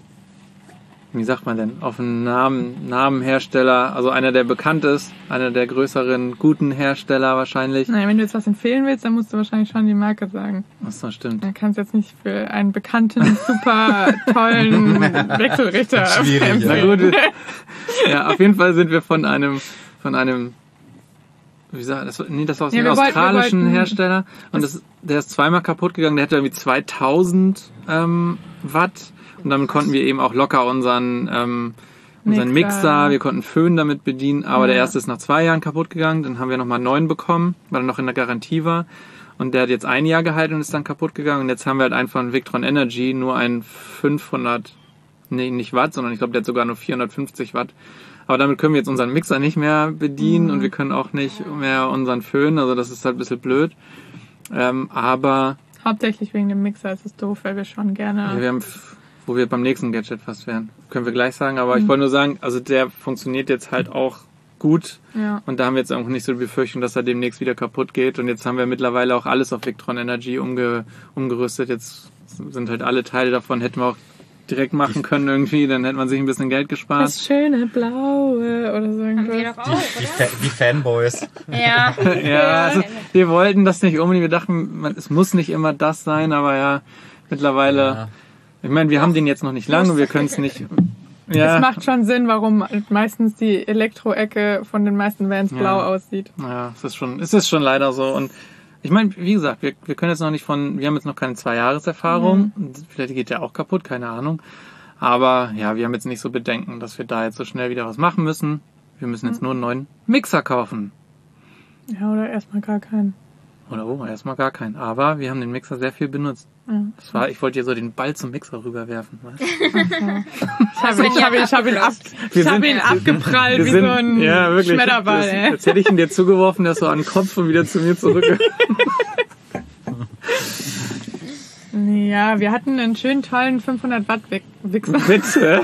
wie sagt man denn, auf einen Namen, Namenhersteller, also einer, der bekannt ist, einer der größeren, guten Hersteller wahrscheinlich. Nein, wenn du jetzt was empfehlen willst, dann musst du wahrscheinlich schon die Marke sagen. Achso, stimmt. Dann kannst du jetzt nicht für einen bekannten, super tollen Wechselrichter Schwierig, ja. Na gut, ja, auf jeden Fall sind wir von einem, von einem, wie sagt das? Nee, das war aus Ja, einem wir wollten- wir australischen wollten- Hersteller und das, der ist zweimal kaputt gegangen. Der hatte irgendwie zweitausend ähm, Watt und damit konnten wir eben auch locker unseren ähm, unseren Mixer. Mixer, wir konnten Föhn damit bedienen, aber Ja. der erste ist nach zwei Jahren kaputt gegangen. Dann haben wir nochmal einen neuen bekommen, weil er noch in der Garantie war. Und der hat jetzt ein Jahr gehalten und ist dann kaputt gegangen. Und jetzt haben wir halt einen von Victron Energy, nur ein fünfhundert, nee, nicht Watt, sondern ich glaube, der hat sogar nur vierhundertfünfzig Watt. Aber damit können wir jetzt unseren Mixer nicht mehr bedienen Mhm. und wir können auch nicht mehr unseren Föhn. Also das ist halt ein bisschen blöd. Ähm, aber Hauptsächlich wegen dem Mixer ist es doof, weil wir schon gerne... ja, wir haben, wo wir beim nächsten Gadget fast wären, können wir gleich sagen. Aber Mhm. ich wollte nur sagen, also der funktioniert jetzt halt auch gut. Ja. Und da haben wir jetzt auch nicht so die Befürchtung, dass er demnächst wieder kaputt geht. Und jetzt haben wir mittlerweile auch alles auf Victron Energy umge umgerüstet. Jetzt sind halt alle Teile davon, hätten wir auch direkt machen können irgendwie. Dann hätte man sich ein bisschen Geld gespart. Das schöne Blaue oder so Haben wir irgendwas. doch auch, Die, oder? Fa die Fanboys. Ja. Ja, also wir wollten das nicht unbedingt. Wir dachten, man, es muss nicht immer das sein. Aber ja, mittlerweile... Ja. Ich meine, wir haben den jetzt noch nicht lange und wir können es nicht... Ja, Es macht schon Sinn, warum meistens die Elektro-Ecke von den meisten Vans Ja. blau aussieht. Ja, es ist schon, es ist schon leider so. Und ich meine, wie gesagt, wir, wir können jetzt noch nicht von, wir haben jetzt noch keine zwei Jahreserfahrung. Vielleicht geht der auch kaputt, keine Ahnung. Aber ja, wir haben jetzt nicht so Bedenken, dass wir da jetzt so schnell wieder was machen müssen. Wir müssen jetzt nur einen neuen Mixer kaufen. Ja, oder erstmal gar keinen. Oder oh, erstmal gar keinen. Aber wir haben den Mixer sehr viel benutzt. Ja. Das war, ich wollte dir so den Ball zum Mixer rüberwerfen. Weißt? Ich habe ich hab, ihn- ich hab ihn, ab, Wir ich hab sind- ihn abgeprallt Wir wie sind, so ein ja, wirklich, Schmetterball. das, Ey. Als hätte ich ihn dir zugeworfen, der ist so an den Kopf und wieder zu mir zurück. Ja, wir hatten einen schönen, tollen fünfhundert Watt Wichser. Bitte.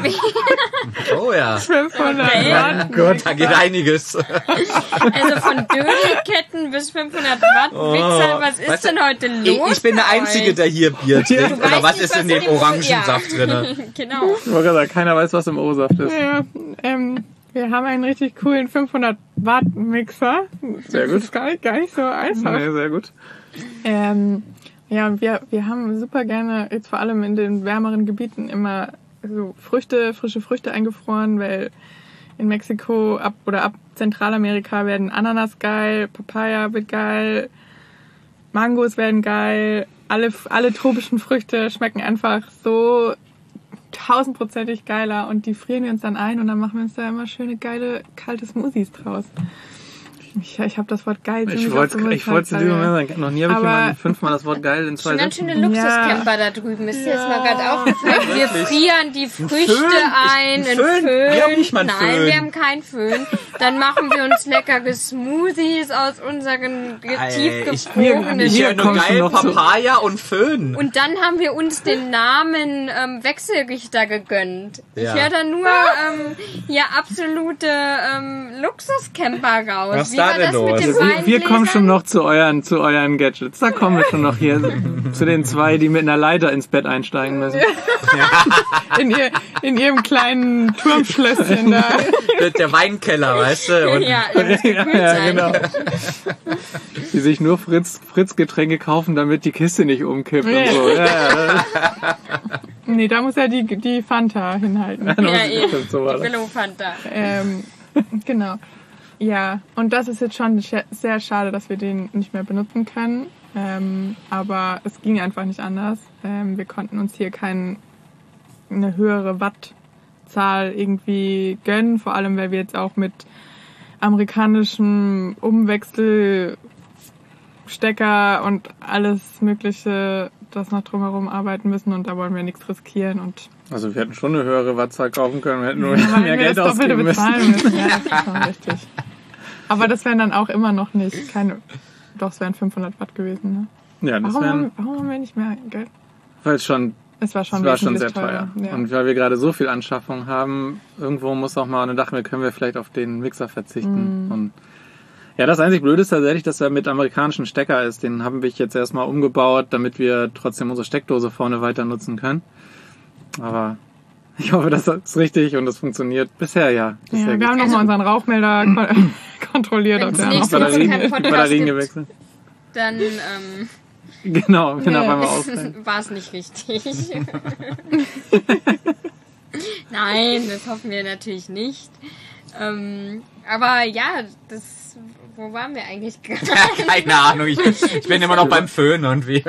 Oh ja. fünfhundert Okay. Watt. Gott. Da geht einiges. Also von Dödelketten bis fünfhundert Watt Mixer, was ist Weißt du, denn heute Ich, los? ich bin der bei Einzige, euch? der hier Bier trinkt. Du Oder weißt was nicht, ist in was dem in dem- Orangensaft ja. drinne? Genau. Ich wollte gesagt, keiner weiß, was im O-Saft ist. Ja, ähm, wir haben einen richtig coolen fünfhundert Watt Mixer. Sehr gut. Das ist gar nicht, gar nicht so einfach. Nee, sehr gut. Ähm, ja, und wir, wir haben super gerne, jetzt vor allem in den wärmeren Gebieten, immer so Früchte, frische Früchte eingefroren, weil in Mexiko ab oder ab Zentralamerika werden Ananas geil, Papaya wird geil, Mangos werden geil, alle, alle tropischen Früchte schmecken einfach so tausendprozentig geiler und die frieren wir uns dann ein und dann machen wir uns da immer schöne geile kalte Smoothies draus. Ich, ich habe das Wort geil Ich ziemlich wollte oft ich wollte zu diesem Moment sagen, noch nie habe ich Aber- jemanden fünfmal das Wort geil in zwei Schon ganz Sätzen. schöne Luxuscamper da drüben. Ist dir jetzt mal gerade aufgefallen? Wir frieren die Früchte Föhn? ein, Ich- in Föhn? Föhn. Wir haben nicht mal einen Nein, Föhn. wir haben keinen Föhn. Dann machen wir uns leckere Smoothies aus unseren ge- Ey, ich- tiefgefrorenen Ich Hier höre nur kommst du geil noch zu- Papaya und Föhn. Und dann haben wir uns den Namen ähm, Wechselrichter gegönnt. Ja. Ich höre da nur ähm, hier absolute ähm, Luxuscamper raus. Was Wie da war denn das los? mit dem Wir, wir kommen Weingläsern? schon noch zu euren, zu euren Gadgets. Da kommen wir schon noch hier zu den zwei, die mit einer Leiter ins Bett einsteigen müssen. in, ihr, in ihrem kleinen Turmschlösschen da. Der- Der Weinkeller, weißt du? Und Ja, ihr müsst Ja, gekühlt ja, sein. genau. Die sich nur Fritz, Fritz Getränke kaufen, damit die Kiste nicht umkippt und so. Ja, ja, Nee, da muss ja die, die Fanta hinhalten. Ja, das eben. stimmt, so war Die das. Billo Fanta. Ähm, genau. Ja, und das ist jetzt schon sch- sehr schade, dass wir den nicht mehr benutzen können. Ähm, aber es ging einfach nicht anders. Ähm, wir konnten uns hier keine höhere Wattzahl irgendwie gönnen, vor allem weil wir jetzt auch mit amerikanischem Umwechselstecker und alles Mögliche das noch drumherum arbeiten müssen und da wollen wir nichts riskieren und Also wir hätten schon eine höhere Wattzahl kaufen können, wir hätten nur weil mehr wir Geld das Doppelte ausgeben müssen. bezahlen müssen. Ja, das ist schon richtig. Aber das wären dann auch immer noch nicht keine. Doch, es wären fünfhundert Watt gewesen. Ne? Ja, das Warum, wären, haben, warum haben wir nicht mehr Geld? weil es schon, Es war schon, es war schon sehr wesentlich teuer. Ja. Und weil wir gerade so viel Anschaffung haben, irgendwo muss auch mal, und dann dachten wir, können wir vielleicht auf den Mixer verzichten. Mm. Und ja, das einzig Blöde ist tatsächlich, dass er mit amerikanischen Stecker ist. Den haben wir jetzt erstmal umgebaut, damit wir trotzdem unsere Steckdose vorne weiter nutzen können. Aber ich hoffe, das ist richtig und das funktioniert bisher ja. Ja, Bisher wir haben nochmal unseren Rauchmelder kon kontrolliert, ob Wenn's der nächste noch Woche Batterien, keinen Podcast Batterien gibt. gewechselt. Dann ähm, Genau, wenn auf Ja. einmal ausfällt. war es nicht richtig. Nein, das hoffen wir natürlich nicht. Ähm, aber ja, das, wo waren wir eigentlich gerade? Keine Ahnung, ich bin, ich bin immer noch beim Föhn und wir.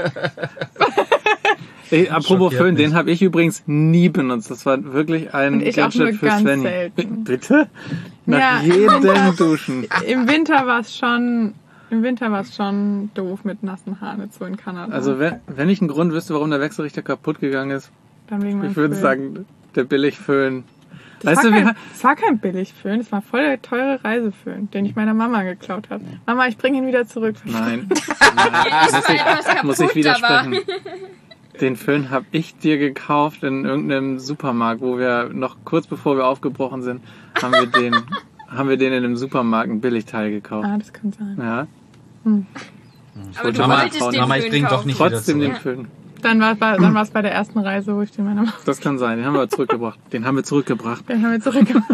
Ey, apropos Schockiert Föhn, mich. den habe ich übrigens nie benutzt. Das war wirklich ein Und ich auch nur für ganz Svenny. selten. Bitte? Nach Ja. jedem Duschen. Im Winter war es schon, im Winter war es schon doof mit nassen Haaren jetzt so in Kanada. Also wenn, wenn ich einen Grund wüsste, warum der Wechselrichter kaputt gegangen ist, Dann wegen meinem ich würde Föhn. sagen, der Billigföhn. Das, Weißt war du, wir, kein, das war kein Billigföhn, das war voll der teure Reiseföhn, den ich meiner Mama geklaut habe. Mama, ich bringe ihn wieder zurück. nein, Ist nein muss, zwar etwas ich, kaputt, muss ich widersprechen. aber Den Föhn habe ich dir gekauft in irgendeinem Supermarkt, wo wir noch kurz bevor wir aufgebrochen sind, haben wir den, haben wir den in einem Supermarkt ein Billigteil gekauft. Ah, das kann sein. Ja. aber du Mama, wolltest den Mama, ich Föhn bring doch kaufen. nicht Trotzdem wieder den zurück. Föhn. Dann war es bei, dann war's bei der ersten Reise, wo ich den meiner Mama, Das kann sein, den haben wir zurückgebracht. Den haben wir zurückgebracht. den haben wir zurückgemacht.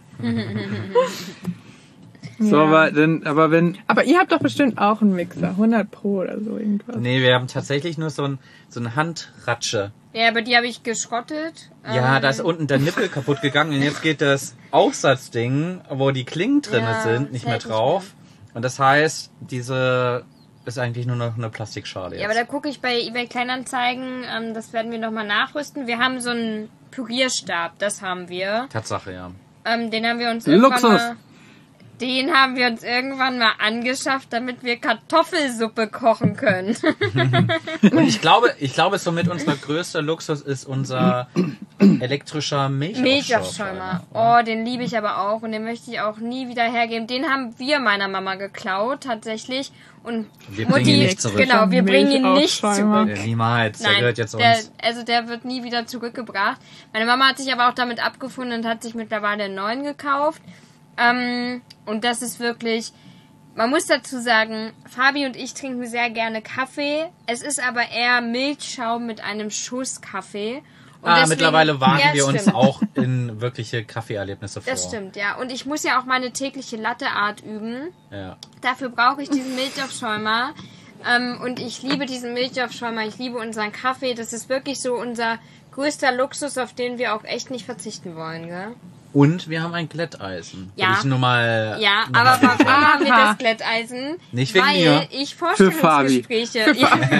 So, Ja. aber, denn, aber wenn, Aber ihr habt doch bestimmt auch einen Mixer, hundert Pro oder so irgendwas. Nee, wir haben tatsächlich nur so ein, so eine Handratsche. Ja, aber die habe ich geschrottet. Ja, Ähm, da ist unten der Nippel kaputt gegangen und jetzt geht das Aufsatzding, wo die Klingen drin Ja, sind, nicht das mehr hält nicht drauf. Und das heißt, diese ist eigentlich nur noch eine Plastikschale Ja, aber jetzt. da gucke ich bei eBay Kleinanzeigen, ähm, das werden wir nochmal nachrüsten. Wir haben so einen Pürierstab, das haben wir. Tatsache, ja. Ähm, den haben wir uns irgendwann Luxus. mal, den haben wir uns irgendwann mal angeschafft, damit wir Kartoffelsuppe kochen können. Und ich glaube, ich glaube, somit unser größter Luxus ist unser elektrischer Milchaufschäumer. Milchaufschäumer. Oh, den liebe ich aber auch und den möchte ich auch nie wieder hergeben. Den haben wir meiner Mama geklaut, tatsächlich. Und Wir bringen ihn nicht zurück. Genau, wir bringen ihn nicht Milchaufschäumer. zurück. Ja, niemals, der Nein, gehört jetzt der, uns. also der wird nie wieder zurückgebracht. Meine Mama hat sich aber auch damit abgefunden und hat sich mittlerweile einen neuen gekauft. Ähm, und das ist wirklich, man muss dazu sagen, Fabi und ich trinken sehr gerne Kaffee. Es ist aber eher Milchschaum mit einem Schuss Kaffee. Und Ah, deswegen- mittlerweile wagen Ja, wir uns stimmt. auch in wirkliche Kaffeeerlebnisse vor. Das stimmt, ja. Und ich muss ja auch meine tägliche Latteart üben. Ja. Dafür brauche ich diesen Milchaufschäumer. Ähm, und ich liebe diesen Milchaufschäumer. Ich liebe unseren Kaffee. Das ist wirklich so unser größter Luxus, auf den wir auch echt nicht verzichten wollen, gell? Und wir haben ein Glätteisen. Ja. Will ich nur mal. Ja, noch aber mal warum haben wir Aha. das Glätteisen? Nicht wegen Weil mir. ich Für Fabi. Vorstellungsgespräche...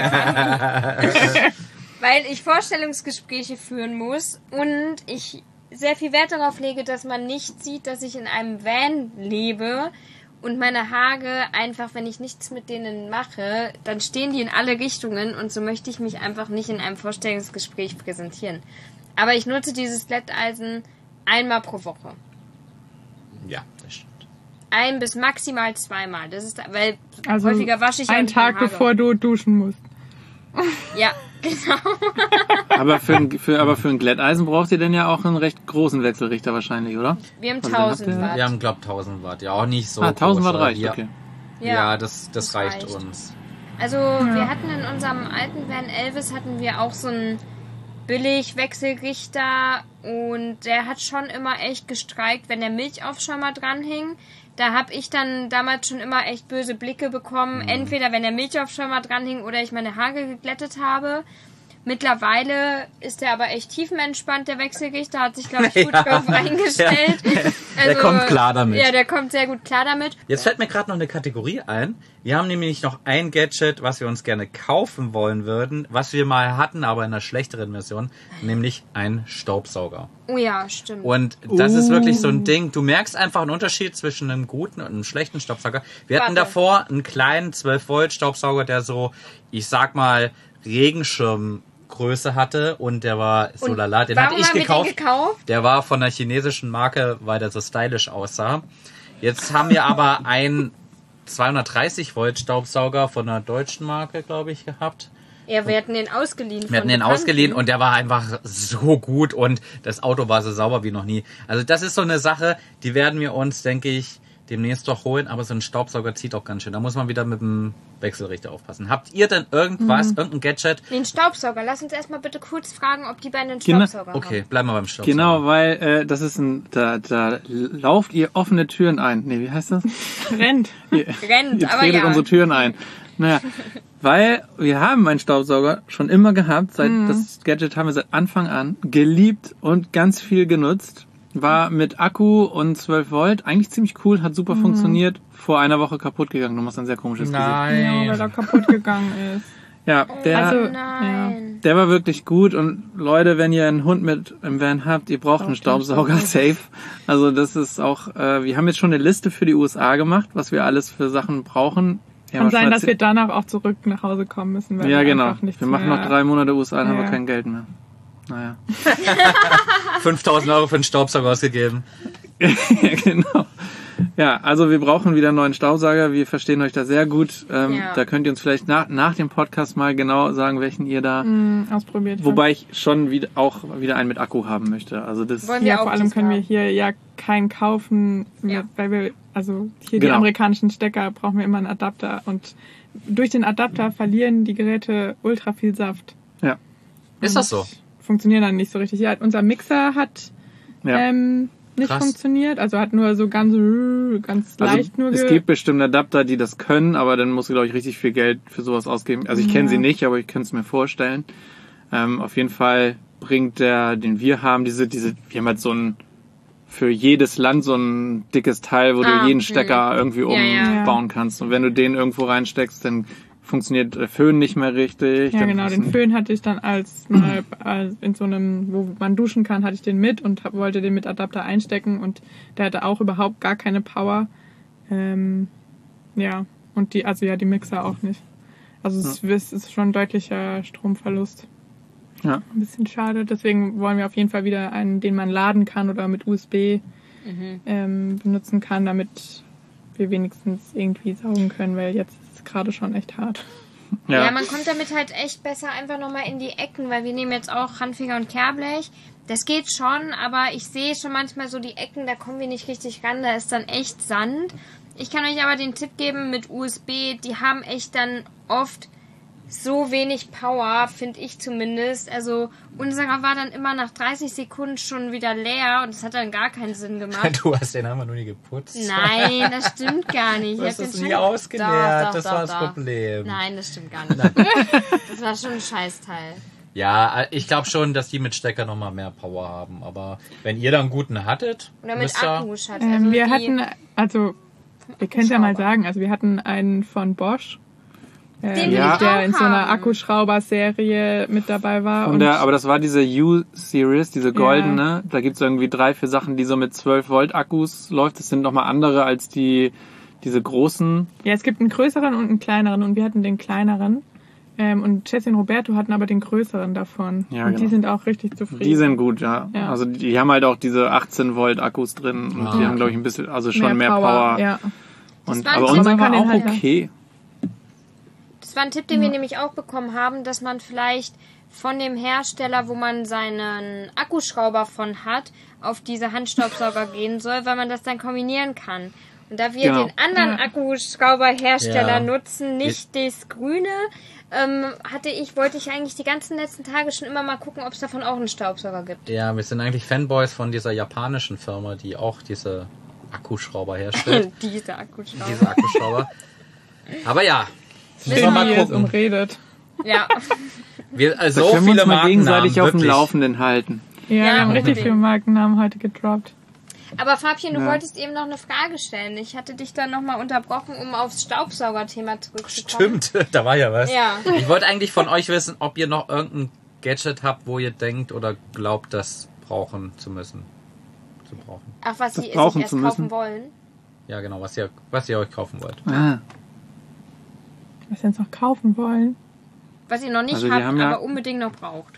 Ja. Weil ich Vorstellungsgespräche führen muss und ich sehr viel Wert darauf lege, dass man nicht sieht, dass ich in einem Van lebe und meine Haare einfach, wenn ich nichts mit denen mache, dann stehen die in alle Richtungen und so möchte ich mich einfach nicht in einem Vorstellungsgespräch präsentieren. Aber ich nutze dieses Glätteisen einmal pro Woche. Ja, das stimmt. Ein bis maximal zweimal. Das ist, weil Also häufiger wasche ich ja einen nicht meine Tag Haare. bevor du duschen musst. Ja, genau. aber für, ein, für, aber für ein Glätteisen braucht ihr denn ja auch einen recht großen Wechselrichter wahrscheinlich, oder? Wir haben Also dann habt tausend ihr- Watt. Wir haben, glaub tausend Watt. Ja, auch nicht so. ah, tausend Watt große. reicht, ja. okay. Ja, das, das, das reicht, reicht. uns. Also wir hatten in unserem alten Van Elvis hatten wir auch so einen Billig-Wechselrichter und der hat schon immer echt gestreikt, wenn der Milchaufschäumer dran hing. Da habe ich dann damals schon immer echt böse Blicke bekommen. Mhm. Entweder wenn der Milchaufschäumer dran hing oder ich meine Haare geglättet habe. Mittlerweile ist der aber echt tiefenentspannt, der Wechselrichter. Hat sich, glaube ich, gut Ja. drauf eingestellt. Der kommt klar damit. Ja, der kommt sehr gut klar damit. Jetzt fällt mir gerade noch eine Kategorie ein. Wir haben nämlich noch ein Gadget, was wir uns gerne kaufen wollen würden, was wir mal hatten, aber in einer schlechteren Version, nämlich ein Staubsauger. Oh ja, stimmt. Und das ist wirklich so Uh. ein Ding. Du merkst einfach einen Unterschied zwischen einem guten und einem schlechten Staubsauger. Wir hatten Warte. davor einen kleinen zwölf Volt Staubsauger, der so, ich sag mal, Regenschirmgröße hatte und der war so Und lala. Den warum hatte ich haben wir den gekauft. gekauft? Der war von einer chinesischen Marke, weil der so stylisch aussah. Jetzt haben wir aber einen zweihundertdreißig Volt Staubsauger von einer deutschen Marke, glaube ich, gehabt. Ja, wir hatten den ausgeliehen. Wir hatten den Bekannten. ausgeliehen und der war einfach so gut und das Auto war so sauber wie noch nie. Also das ist so eine Sache, die werden wir uns, denke ich, demnächst doch holen, aber so ein Staubsauger zieht auch ganz schön. Da muss man wieder mit dem Wechselrichter aufpassen. Habt ihr denn irgendwas, mhm. irgendein Gadget? Den Staubsauger. Lass uns erstmal bitte kurz fragen, ob die beiden einen Genau. Staubsauger haben. Okay, bleiben wir beim Staubsauger. Genau, weil äh, das ist ein, da, da lauft ihr offene Türen ein. Nee, wie heißt das? Rennt. Ihr, Rennt, ihr aber tretet ja. unsere Türen ein. Naja, weil wir haben einen Staubsauger schon immer gehabt. Seit Mhm. Das Gadget haben wir seit Anfang an geliebt und ganz viel genutzt. War mit Akku und zwölf Volt eigentlich ziemlich cool, hat super mhm. funktioniert. Vor einer Woche kaputt gegangen. Du machst ein sehr komisches Gesicht. Ja, weil Nein. er kaputt gegangen ist. Ja, der, Also, Nein. der war wirklich gut. Und Leute, wenn ihr einen Hund mit im Van habt, ihr braucht einen Staubsauger, safe. Also das ist auch, äh, wir haben jetzt schon eine Liste für die U S A gemacht, was wir alles für Sachen brauchen. Ja, Kann sein, dass wir danach auch zurück nach Hause kommen müssen. Weil ja, wir genau. einfach nichts Wir machen mehr noch drei Monate U S A, dann Ja. haben wir kein Geld mehr. Naja. fünftausend Euro für einen Staubsauger ausgegeben. Ja, genau. Ja, also wir brauchen wieder einen neuen Staubsauger. Wir verstehen euch da sehr gut. Ähm, Ja. Da könnt ihr uns vielleicht nach, nach dem Podcast mal genau sagen, welchen ihr da... mm, ausprobiert habt. Wobei ich schon wieder, auch wieder einen mit Akku haben möchte. Also das... Wollen wir Ja, auch vor allem können wir diesmal. hier ja keinen kaufen, Ja. mit, weil wir, also hier Genau. die amerikanischen Stecker brauchen wir immer einen Adapter und durch den Adapter verlieren die Geräte ultra viel Saft. Ja. Ist das so? Funktionieren dann nicht so richtig. Ja, unser Mixer hat ja. ähm, nicht Krass. funktioniert, also hat nur so ganz, ganz Also leicht nur es ge- gibt bestimmt Adapter, die das können, aber dann musst du, glaube ich, richtig viel Geld für sowas ausgeben. Also ich kenne Ja. sie nicht, aber ich könnte es mir vorstellen. Ähm, auf jeden Fall bringt der, den wir haben, diese, diese, wir haben halt so ein, für jedes Land so ein dickes Teil, wo Ah, du jeden hm. Stecker irgendwie Ja, ja. umbauen kannst. Und wenn du den irgendwo reinsteckst, dann funktioniert der Föhn nicht mehr richtig. Ja, dann genau, ist den ein- Föhn hatte ich dann als mal als in so einem, wo man duschen kann, hatte ich den mit und hab, wollte den mit Adapter einstecken und der hatte auch überhaupt gar keine Power. Ähm, ja, und die, also ja, die Mixer auch nicht. Also es, es ist schon ein deutlicher Stromverlust. Ja. Ein bisschen schade, deswegen wollen wir auf jeden Fall wieder einen, den man laden kann oder mit U S B Mhm. ähm, benutzen kann, damit wir wenigstens irgendwie saugen können, weil jetzt ist es gerade schon echt hart. Ja. Ja. man kommt damit halt echt besser einfach nochmal in die Ecken, weil wir nehmen jetzt auch Handfeger und Kehrblech. Das geht schon, aber ich sehe schon manchmal so die Ecken, da kommen wir nicht richtig ran, da ist dann echt Sand. Ich kann euch aber den Tipp geben mit U S B, die haben echt dann oft so wenig Power, finde ich zumindest. Also unserer war dann immer nach dreißig Sekunden schon wieder leer und das hat dann gar keinen Sinn gemacht. Du hast den einfach nur nie geputzt. Nein, das stimmt gar nicht. Du hast Ich hab es den nie schon- ausgeleert, Doch, doch, das doch, war das doch. Problem. Nein, das stimmt gar nicht. Das war schon ein Scheißteil. Ja, ich glaube schon, dass die mit Stecker nochmal mehr Power haben. Aber wenn ihr da einen guten hattet, Oder mit müsst ihr... Akku statt. Ähm, Also wir die- hatten, also, wir können es ja mal Akkuschrauber. sagen, also wir hatten einen von Bosch, äh, Den will ich der auch in so einer haben. Akkuschrauber-Serie mit dabei war. Und der, aber das war diese U-Series, diese goldene. Da gibt's irgendwie drei, vier Sachen, die so mit zwölf Volt Akkus läuft. Das sind nochmal andere als die diese großen. ja, es gibt einen größeren und einen kleineren und wir hatten den kleineren. Ähm, und Jessie und Roberto hatten aber den größeren davon. Ja, und genau. die sind auch richtig zufrieden. Die sind gut, ja. Ja. Also die, die haben halt auch diese achtzehn Volt Akkus drin und Ah. die haben, glaube ich, ein bisschen, also schon mehr, Power. Ja. Und, war ein aber Tipp. unser Man kann war den auch halt- okay. Das war ein Tipp, den wir nämlich auch bekommen haben, dass man vielleicht von dem Hersteller, wo man seinen Akkuschrauber von hat, auf diese Handstaubsauger gehen soll, weil man das dann kombinieren kann. Und da wir Genau. den anderen Ja. Akkuschrauberhersteller Ja. nutzen, nicht das Grüne, ähm, hatte ich, wollte ich eigentlich die ganzen letzten Tage schon immer mal gucken, ob es davon auch einen Staubsauger gibt. Ja, wir sind eigentlich Fanboys von dieser japanischen Firma, die auch diese Akkuschrauber herstellt. Diese Akkuschrauber. diese Akkuschrauber. Aber ja, müssen wir Schön, mal wie ihr es gucken. umredet. Ja. Wir, äh, Da so können wir viele uns mal Markennamen, gegenseitig auf dem wirklich. Laufenden halten. Ja, Ja, wir haben richtig unbedingt. viele Markennamen heute gedroppt. Aber Fabchen, du Ja. wolltest eben noch eine Frage stellen. Ich hatte dich dann nochmal unterbrochen, um aufs Staubsaugerthema zurückzukommen. Stimmt, da war ja was. Ja. Ich wollte eigentlich von euch wissen, ob ihr noch irgendein Gadget habt, wo ihr denkt oder glaubt, das brauchen zu müssen. Zu brauchen. Ach, was Das sie brauchen sich erst zu kaufen müssen. wollen. Ja, genau, was ihr, was ihr euch kaufen wollt. Ah. Was wir jetzt noch kaufen wollen. Was ihr noch nicht Also wir habt, haben ja- aber unbedingt noch braucht.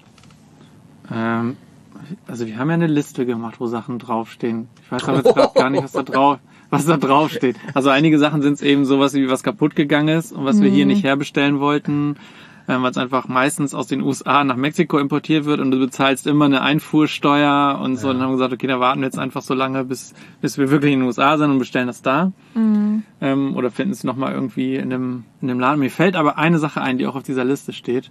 Ähm, also wir haben ja eine Liste gemacht, wo Sachen draufstehen. Ich weiß aber jetzt gerade gar nicht, was da drauf, was da draufsteht. Also einige Sachen sind es eben sowas wie was kaputt gegangen ist und was wir hier nicht herbestellen wollten. ähm, weil es einfach meistens aus den U S A nach Mexiko importiert wird und du bezahlst immer eine Einfuhrsteuer und so. Ja. Und dann haben wir gesagt, okay, da warten wir jetzt einfach so lange, bis, bis wir wirklich in den U S A sind und bestellen das da. Mhm. Ähm, oder finden es nochmal irgendwie in dem, in dem Laden. Mir fällt aber eine Sache ein, die auch auf dieser Liste steht.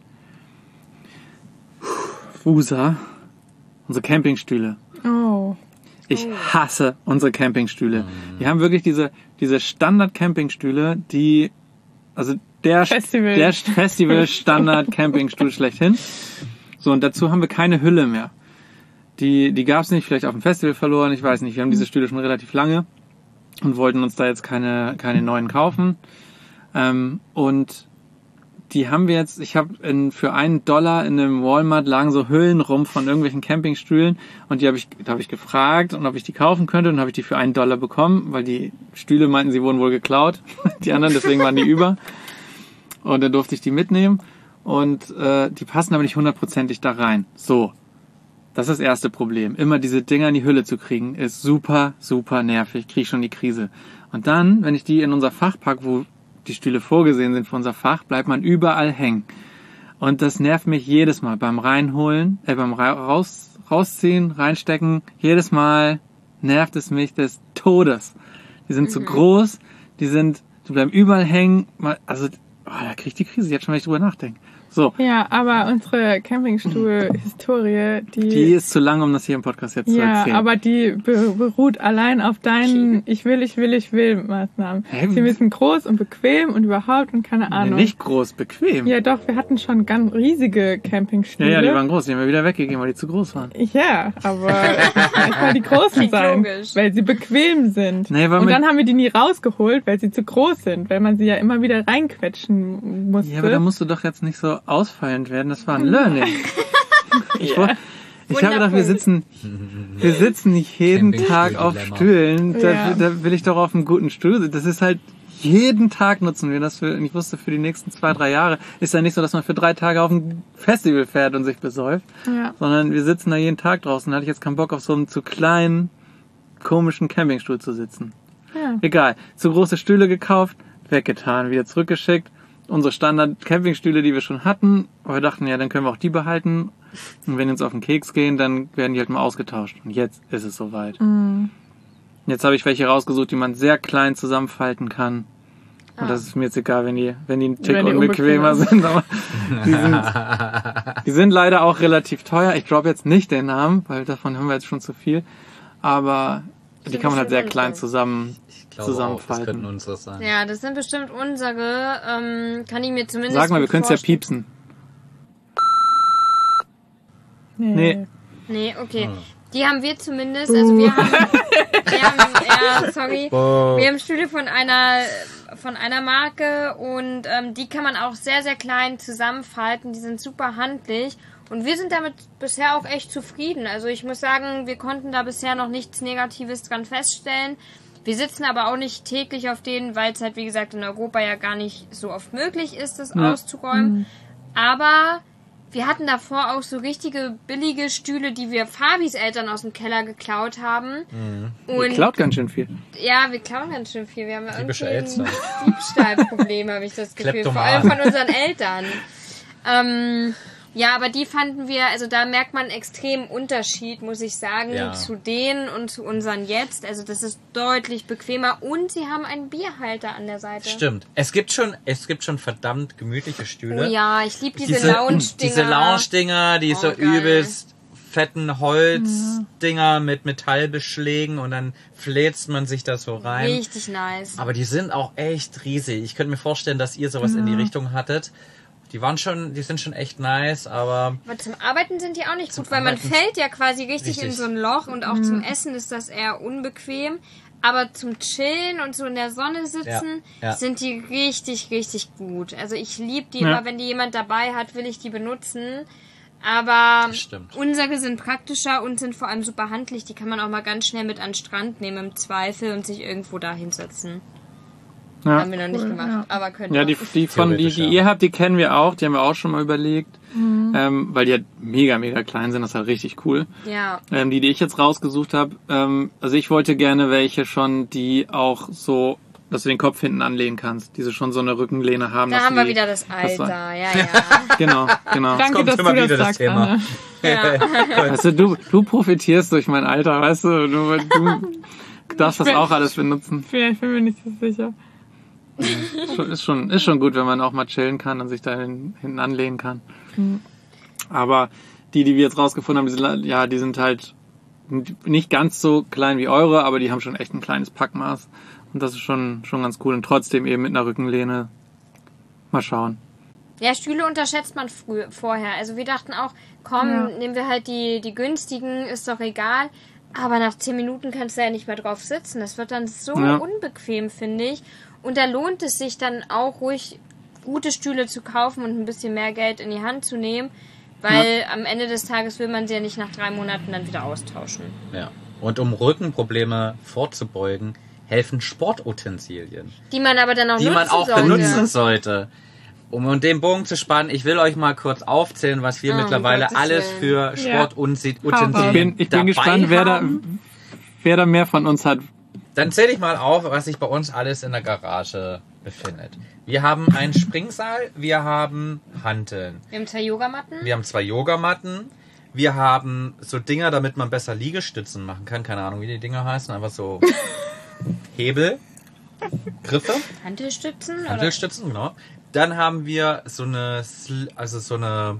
U S A. Unsere Campingstühle. Oh. Ich hasse unsere Campingstühle. Wir haben wirklich diese, diese Standard-Campingstühle, die, also der, Festival. der Festival-Standard-Campingstuhl schlechthin. So, und dazu haben wir keine Hülle mehr. Die, die gab's nicht, vielleicht auf dem Festival verloren, ich weiß nicht. Wir haben diese Stühle schon relativ lange und wollten uns da jetzt keine, keine neuen kaufen. Ähm, und die haben wir jetzt, ich habe für einen Dollar in einem Walmart lagen so Hüllen rum von irgendwelchen Campingstühlen und die habe ich, da habe ich gefragt und ob ich die kaufen könnte und habe ich die für einen Dollar bekommen, weil die Stühle meinten, sie wurden wohl geklaut, die anderen, deswegen waren die über und dann durfte ich die mitnehmen und äh, die passen aber nicht hundertprozentig da rein. So, das ist das erste Problem. Immer diese Dinger in die Hülle zu kriegen, ist super, super nervig, kriege ich schon die Krise. Und dann, wenn ich die in unser Fach packe, wo die Stühle vorgesehen sind für unser Fach, bleibt man überall hängen. Und das nervt mich jedes Mal beim Reinholen, äh, beim raus, rausziehen, reinstecken. Jedes Mal nervt es mich des Todes. Die sind mhm. zu groß, die sind, die bleiben überall hängen. Also, oh, da krieg ich die Krise jetzt schon, wenn ich drüber nachdenke. So. Ja, aber unsere Campingstuhl-Historie, die... Die ist zu lang, um das hier im Podcast jetzt zu erzählen. Ja, aber die be- beruht allein auf deinen Ich will, ich will, ich will Maßnahmen. Hä? Sie müssen groß und bequem und überhaupt und keine Ahnung. Nee, nicht groß, bequem. Ja doch, wir hatten schon ganz riesige Campingstühle. Ja, ja, die waren groß, die haben wir wieder weggegeben, weil die zu groß waren. Ja, aber es soll die großen sein, logisch. weil sie bequem sind. Nee, und dann haben wir die nie rausgeholt, weil sie zu groß sind, weil man sie ja immer wieder reinquetschen musste. Ja, aber da musst du doch jetzt nicht so ausfallend werden, das war ein Learning. Ich, ja. ich habe gedacht, wir sitzen, wir sitzen nicht jeden Tag auf Stühlen, da, ja. da will ich doch auf einem guten Stuhl. Das ist halt, jeden Tag nutzen wir das für, und ich wusste, für die nächsten zwei, drei Jahre ist ja nicht so, dass man für drei Tage auf ein Festival fährt und sich besäuft, ja. sondern wir sitzen da jeden Tag draußen. Da hatte ich jetzt keinen Bock, auf so einem zu kleinen, komischen Campingstuhl zu sitzen. Ja. Egal, zu große Stühle gekauft, weggetan, wieder zurückgeschickt. Unsere Standard-Campingstühle, die wir schon hatten, aber wir dachten, ja, dann können wir auch die behalten. Und wenn die uns auf den Keks gehen, dann werden die halt mal ausgetauscht. Und jetzt ist es soweit. Mhm. Jetzt habe ich welche rausgesucht, die man sehr klein zusammenfalten kann. Und Ah. das ist mir jetzt egal, wenn die, wenn die ein Tick Wenn die unbequemer unbequem sind. Aber die sind, die sind leider auch relativ teuer. Ich droppe jetzt nicht den Namen, weil davon haben wir jetzt schon zu viel. Aber die Sind kann man halt sehr bestimmt klein unsere. zusammen Ich glaube auch, das zusammenfalten. könnten unsere sein. Ja, das sind bestimmt unsere. Ähm, kann ich mir zumindest. Sag mal, wir gut können es ja vorstellen. piepsen. Nee. Nee. Nee, okay. Hm. Die haben wir zumindest. Also wir haben. wir haben ja, sorry. Oh. Wir haben Stühle von einer von einer Marke und ähm, die kann man auch sehr, sehr klein zusammenfalten. Die sind super handlich. Und wir sind damit bisher auch echt zufrieden. Also ich muss sagen, wir konnten da bisher noch nichts Negatives dran feststellen. Wir sitzen aber auch nicht täglich auf denen, weil es halt, wie gesagt, in Europa ja gar nicht so oft möglich ist, das Ja. auszuräumen. Aber wir hatten davor auch so richtige billige Stühle, die wir Fabis Eltern aus dem Keller geklaut haben. Ihr Und klaut ganz schön viel. ja, wir klauen ganz schön viel. Wir haben ja irgendwie Typische ein Elster. Diebstahlproblem, habe ich das Gefühl. Vor allem Kleptoman. von unseren Eltern. Ähm, ja, aber die fanden wir, also da merkt man einen extremen Unterschied, muss ich sagen, Ja. zu denen und zu unseren jetzt. Also das ist deutlich bequemer und sie haben einen Bierhalter an der Seite. Stimmt. Es gibt schon, es gibt schon verdammt gemütliche Stühle. Oh ja, ich liebe diese, diese Lounge-Dinger. Diese Lounge-Dinger, die Oh, so geil. übelst fetten Holzdinger mit Metallbeschlägen und dann fläzt man sich da so rein. Richtig nice. Aber die sind auch echt riesig. Ich könnte mir vorstellen, dass ihr sowas in die Richtung hattet. Die waren schon, die sind schon echt nice, aber Aber zum Arbeiten sind die auch nicht Zum gut, weil man Arbeiten- fällt ja quasi richtig, Richtig. in so ein Loch und auch zum Essen ist das eher unbequem. Aber zum Chillen und so in der Sonne sitzen, Ja, ja. sind die richtig, richtig gut. Also ich liebe die Ja. immer, wenn die jemand dabei hat, will ich die benutzen. Aber Das stimmt. unsere sind praktischer und sind vor allem super handlich. Die kann man auch mal ganz schnell mit an den Strand nehmen im Zweifel und sich irgendwo da hinsetzen. Ja. Haben wir noch nicht Cool, gemacht, ja. aber können Ja, wir. die, die von die, Theoretisch, die ja. ihr habt, die kennen wir auch, die haben wir auch schon mal überlegt, ähm, weil die halt mega, mega klein sind, das ist halt richtig cool. Ja, Ähm, die, die ich jetzt rausgesucht habe, ähm, also ich wollte gerne welche schon, die auch so dass du den Kopf hinten anlehnen kannst, die so schon so eine Rückenlehne haben. Da dass haben du wir die, wieder das Alter, war- ja, ja. Genau, genau. Danke, kommt dass immer du wieder das das sagst, Thema. Anne. ja. Weißt du, du, du profitierst durch mein Alter, weißt du, du, du darfst das auch alles benutzen. Vielleicht bin ich mir nicht so sicher. Schon- Ist schon, ist schon gut, wenn man auch mal chillen kann und sich da hin- hinten anlehnen kann. Aber die, die wir jetzt rausgefunden haben, die sind, ja, die sind halt nicht ganz so klein wie eure, aber die haben schon echt ein kleines Packmaß. Und das ist schon, schon ganz cool. Und trotzdem eben mit einer Rückenlehne. Mal schauen. Ja, Stühle unterschätzt man früh, vorher. Also wir dachten auch, komm, Ja. nehmen wir halt die, die günstigen, ist doch egal. Aber nach zehn Minuten kannst du ja nicht mehr drauf sitzen. Das wird dann so Ja. unbequem, finde ich. Und da lohnt es sich dann auch ruhig, gute Stühle zu kaufen und ein bisschen mehr Geld in die Hand zu nehmen. Weil am Ende des Tages will man sie ja nicht nach drei Monaten dann wieder austauschen. Ja. Und um Rückenprobleme vorzubeugen, helfen Sportutensilien, Die man aber dann auch die nutzen man auch sollte. benutzen sollte. Um, um den Bogen zu spannen, ich will euch mal kurz aufzählen, was wir Oh, um mittlerweile Gottes alles Willen. für Ja. Sportutensilien Ich bin, ich bin gespannt, wer da, wer da mehr von uns hat. Dann zähle ich mal auf, was sich bei uns alles in der Garage befindet. Wir haben einen Springsaal, wir haben Hanteln, Wir haben zwei Yogamatten. wir haben zwei Yogamatten, wir haben so Dinger, damit man besser Liegestützen machen kann. Keine Ahnung, wie die Dinger heißen, einfach so Hebel, Griffe, Hantelstützen? Oder? Hantelstützen, genau. Dann haben wir so eine, Sl- also so eine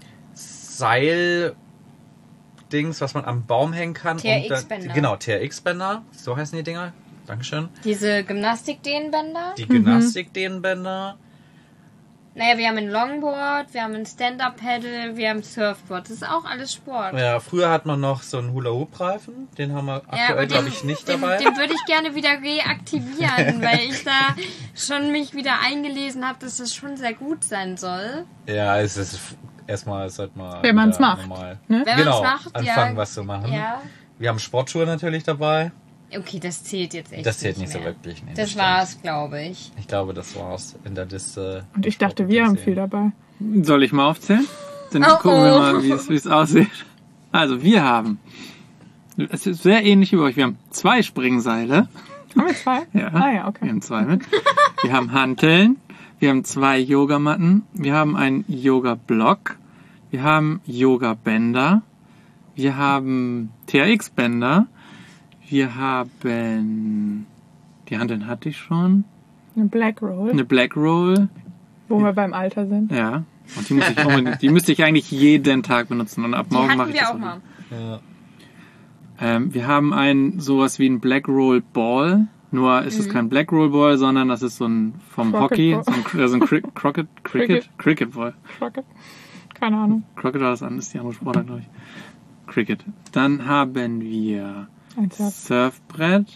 Seil Dings, was man am Baum hängen kann. T R Und da- X-Bänder. Genau, T R X-Bänder, so heißen die Dinger. Dankeschön. Diese Gymnastikdehnbänder. Die Gymnastikdehnbänder. Naja, wir haben ein Longboard, wir haben ein Stand-Up-Paddle, wir haben ein Surfboard. Das ist auch alles Sport. Ja, früher hat man noch so einen Hula-Hoop-Reifen. Den haben wir aktuell, aber glaube den- ich, nicht den, dabei. Den würde ich gerne wieder reaktivieren, weil ich da schon mich wieder eingelesen habe, dass das schon sehr gut sein soll. Ja, es ist erstmal, sollte man. Wenn man's wieder macht, normal- ne? Wenn Genau, man's macht, anfangen, ja. was zu machen. Ja. Wir haben Sportschuhe natürlich dabei. Okay, das zählt jetzt echt Das zählt nicht nicht so mehr. wirklich. Nee, Das stimmt. war's, glaube ich. Ich glaube, das war's in der Liste. Und ich dachte, wir haben viel dabei. Soll ich mal aufzählen? Dann Oh, gucken wir oh. mal, wie es, wie es aussieht. Also, wir haben, es ist sehr ähnlich wie bei euch, wir haben zwei Springseile. Haben wir zwei? Ja, Ah ja, wir okay. haben zwei mit. Wir haben Hanteln, wir haben zwei Yogamatten, wir haben einen Yoga-Block, wir haben Yoga-Bänder, wir haben T R X-Bänder, wir haben, die Hanteln hatte ich schon, Eine Black Roll, eine Black Roll, wo wir beim Alter sind. ja. Und die, muss ich unbedingt, die müsste ich eigentlich jeden Tag benutzen und ab Die morgen mache hatten ich wir das auch mal. Ja. Ähm, wir haben ein sowas wie ein Black Roll Ball. Nur ist es kein Black Roll Ball, sondern das ist so ein vom Crockett Hockey, Ball. so ein, äh, so ein Cri Crockett, Cricket, Cricket Ball. Crockett. Keine Ahnung. Crockett war das anders, die andere Sportart, glaube ich. Cricket. Dann haben wir Ein Surf. Surfbrett.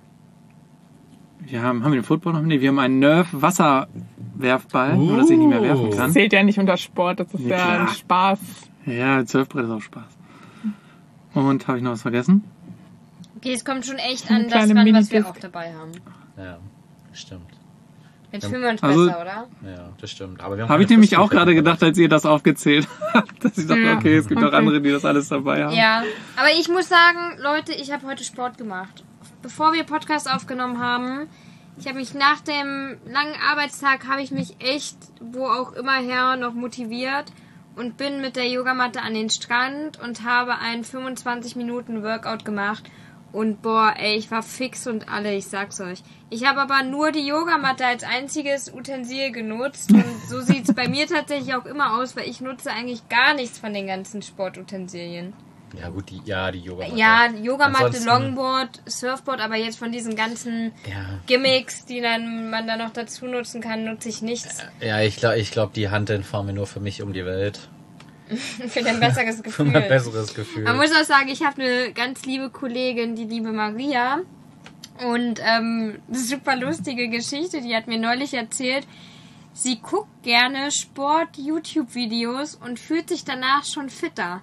Wir haben, haben wir den Football noch? Nee, wir haben einen Nerf Wasserwerfball, nur dass ich nicht mehr werfen Das kann. zählt ja nicht unter Sport, das ist Ja, ja ein klar. Spaß. Ja, Surfbrett ist auch Spaß. Und habe ich noch was vergessen? Okay, es kommt schon echt Eine an das kleine ran, was wir Minidisc. auch dabei haben. Ja, stimmt. Jetzt fühlen wir uns Also- besser, oder? Ja, das stimmt. Aber wir haben Habe ich keine nämlich auch gerade Flüssigkeit gedacht, als ihr das aufgezählt habt, dass ich dachte, Ja, okay, es gibt auch okay. andere, die das alles dabei haben. Ja, aber ich muss sagen, Leute, ich habe heute Sport gemacht. Bevor wir Podcast aufgenommen haben, ich habe mich nach dem langen Arbeitstag, habe ich mich echt, wo auch immer her, noch motiviert und bin mit der Yogamatte an den Strand und habe einen fünfundzwanzig Minuten Workout gemacht. Und boah, ey, ich war fix und alle, ich sag's euch. Ich habe aber nur die Yogamatte als einziges Utensil genutzt. Und so sieht's bei mir tatsächlich auch immer aus, weil ich nutze eigentlich gar nichts von den ganzen Sportutensilien. Ja gut, die, ja, die Yogamatte. Ja, Yogamatte, Ansonsten- Longboard, Surfboard, aber jetzt von diesen ganzen Ja, Gimmicks, die dann man dann noch dazu nutzen kann, nutze ich nichts. ja ich glaube, ich glaub, die Hanteln fahren wir nur für mich um die Welt. Für ein besseres Für Gefühl. mein besseres Gefühl. Man muss auch sagen, ich habe eine ganz liebe Kollegin, die liebe Maria. Und ähm, eine super lustige Geschichte, die hat mir neulich erzählt. Sie guckt gerne Sport-YouTube-Videos und fühlt sich danach schon fitter.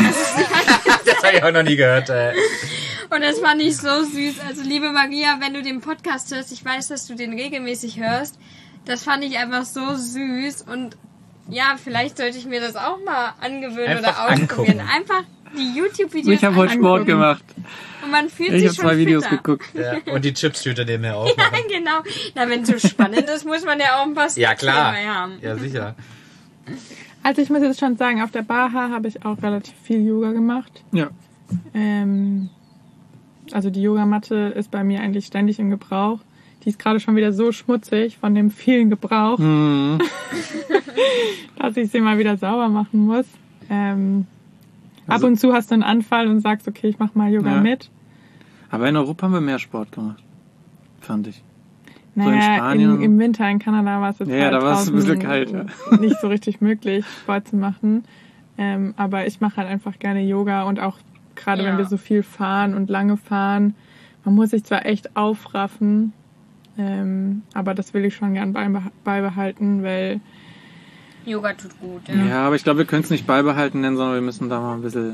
Das habe ich auch noch nie gehört. Ey. Und das fand ich so süß. Also liebe Maria, wenn du den Podcast hörst, ich weiß, dass du den regelmäßig hörst. Das fand ich einfach so süß. Und ja, vielleicht sollte ich mir das auch mal angewöhnen Einfach oder ausprobieren. angucken. Einfach die YouTube-Videos Ich habe heute Sport gemacht. Und man fühlt Ich sich habe schon zwei Videos fitter. geguckt. Ja. Und die Chipstüte nebenher auch Ja, machen. genau. Na, wenn es so spannend ist, muss man ja auch ein paar Ja, Snacks klar. dabei haben. Ja, sicher. Also ich muss jetzt schon sagen, auf der Baha habe ich auch relativ viel Yoga gemacht. Ja. Ähm, also die Yogamatte ist bei mir eigentlich ständig im Gebrauch. Die ist gerade schon wieder so schmutzig von dem vielen Gebrauch, Mhm. dass ich sie mal wieder sauber machen muss. Ähm, Also- ab und zu hast du einen Anfall und sagst, okay, ich mache mal Yoga Ja. mit. Aber in Europa haben wir mehr Sport gemacht. Fand ich. in Naja, Spanien- im, im Winter in Kanada war es jetzt Ja, halt da war es ein bisschen draußen kalt, nicht so richtig möglich, Sport zu machen. Ähm, aber ich mache halt einfach gerne Yoga und auch gerade Ja. wenn wir so viel fahren und lange fahren, man muss sich zwar echt aufraffen, ähm, aber das will ich schon gern beibe- beibehalten, weil Yoga tut gut, ja. Ja, aber ich glaube, wir können es nicht beibehalten nennen, sondern wir müssen da mal ein bisschen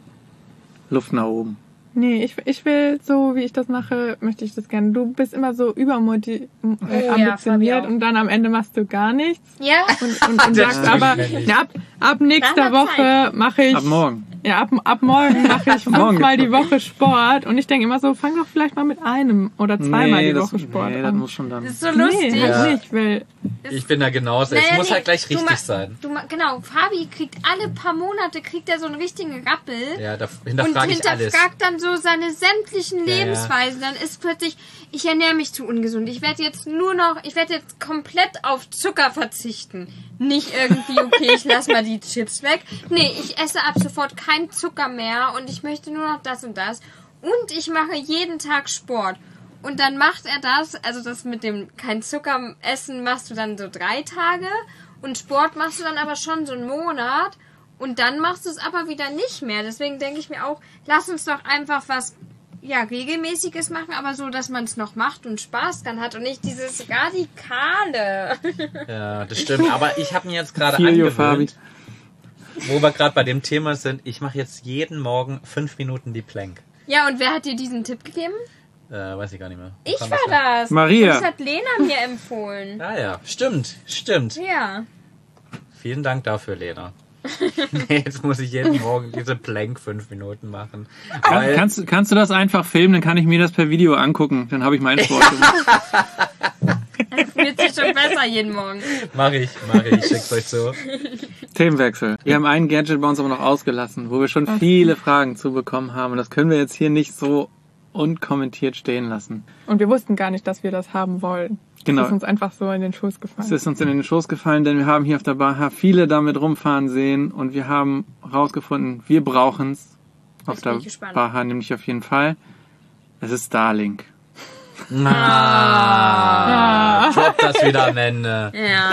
Luft nach oben. nee, ich, ich will so, wie ich das mache, möchte ich das gerne. Du bist immer so übermotiviert äh, ja, ambitioniert Fabi auch. und dann am Ende machst du gar nichts. Ja, Und, und, und sagst stimmt aber, nämlich. ja, ab, ab nächster Nach einer Woche mache ich, Ab morgen. ja, ab, ab morgen mache ich Morgen fünfmal geht's die los. Woche Sport und ich denke immer so, fang doch vielleicht mal mit einem oder zweimal nee, die das, Woche Sport nee, das an. muss schon dann. das ist so lustig. Nee, halt Ja. nicht, weil, Ich bin da genauso. Es Naja, muss nee, halt gleich du richtig ma- sein. Du, ma- genau, Fabi kriegt alle paar Monate kriegt er so einen richtigen Rappel. Ja, da Und hinterfrage ich alles. hinterfragt dann so seine sämtlichen Ja, ja. Lebensweisen. Dann ist plötzlich, ich ernähre mich zu ungesund. Ich werde jetzt nur noch, ich werde jetzt komplett auf Zucker verzichten. Nicht irgendwie, okay, ich lasse mal die Chips weg. Nee, ich esse ab sofort kein Zucker mehr und ich möchte nur noch das und das. Und ich mache jeden Tag Sport. Und dann macht er das, also das mit dem kein Zucker essen machst du dann so drei Tage und Sport machst du dann aber schon so einen Monat und dann machst du es aber wieder nicht mehr. Deswegen denke ich mir auch, lass uns doch einfach was ja, regelmäßiges machen, aber so, dass man es noch macht und Spaß dann hat und nicht dieses Radikale. Ja, das stimmt. Aber ich habe mir jetzt gerade Feel your Fabi. angewöhnt, wo wir gerade bei dem Thema sind, ich mache jetzt jeden Morgen fünf Minuten die Plank. Ja, und wer hat dir diesen Tipp gegeben? Äh, weiß ich gar nicht mehr. Ich Kann war das sein? das. Maria. Das hat Lena mir empfohlen. Ah ja, stimmt, stimmt. Ja. Vielen Dank dafür, Lena. Nee, jetzt muss ich jeden Morgen diese Plank fünf Minuten machen. Kann, Weil, kannst, kannst du das einfach filmen, dann kann ich mir das per Video angucken. Dann habe ich meinen Sport gemacht. Er fühlt sich schon besser jeden Morgen. mach ich, mach ich, schick's euch so. Themenwechsel. Wir haben ein Gadget bei uns aber noch ausgelassen, wo wir schon viele Fragen zu bekommen haben. Und das können wir jetzt hier nicht so unkommentiert stehen lassen. und wir wussten gar nicht, dass wir das haben wollen. Genau. Das ist uns einfach so in den Schoß Es gefallen. ist uns in den Schoß gefallen, denn wir haben hier auf der Baha viele damit rumfahren sehen und wir haben rausgefunden, wir brauchen es auf Jetzt der bin ich gespannt. Baha nämlich auf jeden Fall. Es ist Starlink. Ah, drop das wieder am Ende. Ja.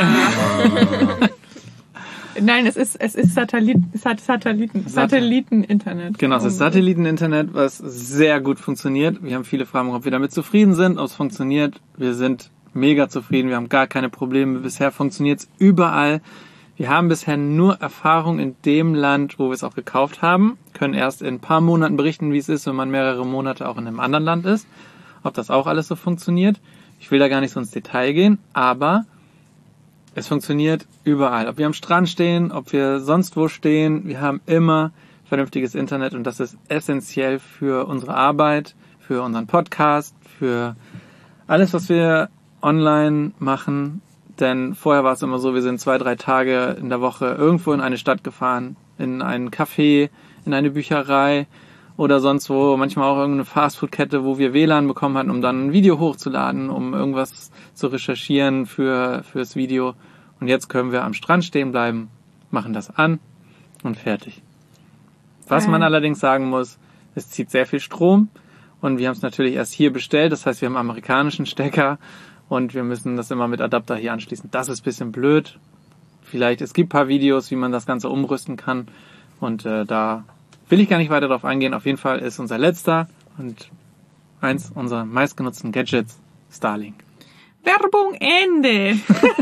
Nein, es ist, es ist Satellit, Sat Satelliten, Satelliten-Internet. Genau, es ist Satelliteninternet, was sehr gut funktioniert. Wir haben viele Fragen, ob wir damit zufrieden sind, ob es funktioniert. Wir sind mega zufrieden, wir haben gar keine Probleme. Bisher funktioniert es überall. Wir haben bisher nur Erfahrung in dem Land, wo wir es auch gekauft haben. Können erst in ein paar Monaten berichten, wie es ist, wenn man mehrere Monate auch in einem anderen Land ist. Ob das auch alles so funktioniert. Ich will da gar nicht so ins Detail gehen, aber es funktioniert überall. Ob wir am Strand stehen, ob wir sonst wo stehen, wir haben immer vernünftiges Internet und das ist essentiell für unsere Arbeit, für unseren Podcast, für alles, was wir online machen. Denn vorher war es immer so, wir sind zwei, drei Tage in der Woche irgendwo in eine Stadt gefahren, in ein Café, in eine Bücherei oder sonst wo, manchmal auch irgendeine Fastfood-Kette, wo wir W L A N bekommen hatten, um dann ein Video hochzuladen, um irgendwas zu recherchieren für fürs Video. Und jetzt können wir am Strand stehen bleiben, machen das an und fertig. Was man Äh. allerdings sagen muss, es zieht sehr viel Strom und wir haben es natürlich erst hier bestellt, das heißt, wir haben einen amerikanischen Stecker und wir müssen das immer mit Adapter hier anschließen. Das ist ein bisschen blöd. Vielleicht, es gibt ein paar Videos, wie man das Ganze umrüsten kann und äh, da will ich gar nicht weiter drauf eingehen. Auf jeden Fall ist unser letzter und eins unserer meistgenutzten Gadgets Starlink. Werbung Ende.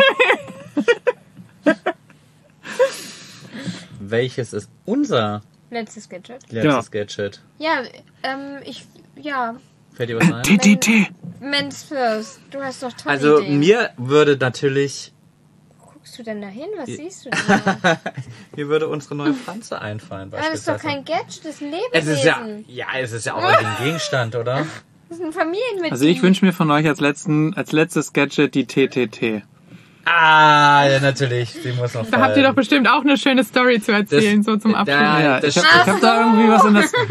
Welches ist unser Letztes Gadget. letztes Gadget? Ja, ähm, ich, ja, Fällt dir was ein? T T T. Men's First. Du hast doch tolle Also Ideen. mir würde natürlich guckst du denn da hin? Was siehst du denn da? Mir würde unsere neue Pflanze einfallen. Ah, das ist doch kein Gadget, das ist ein Lebewesen. Es ist ja, ja, es ist ja auch ein Gegenstand, oder? Das ist ein Familienmitglied. Also ich wünsche mir von euch als, letzten, als letztes Gadget die T T T. Ah, ja, natürlich. Die muss noch Da habt ihr doch bestimmt auch eine schöne Story zu erzählen, Das- so zum Abschluss. da- Ja, das ich habe hab da irgendwie was in das...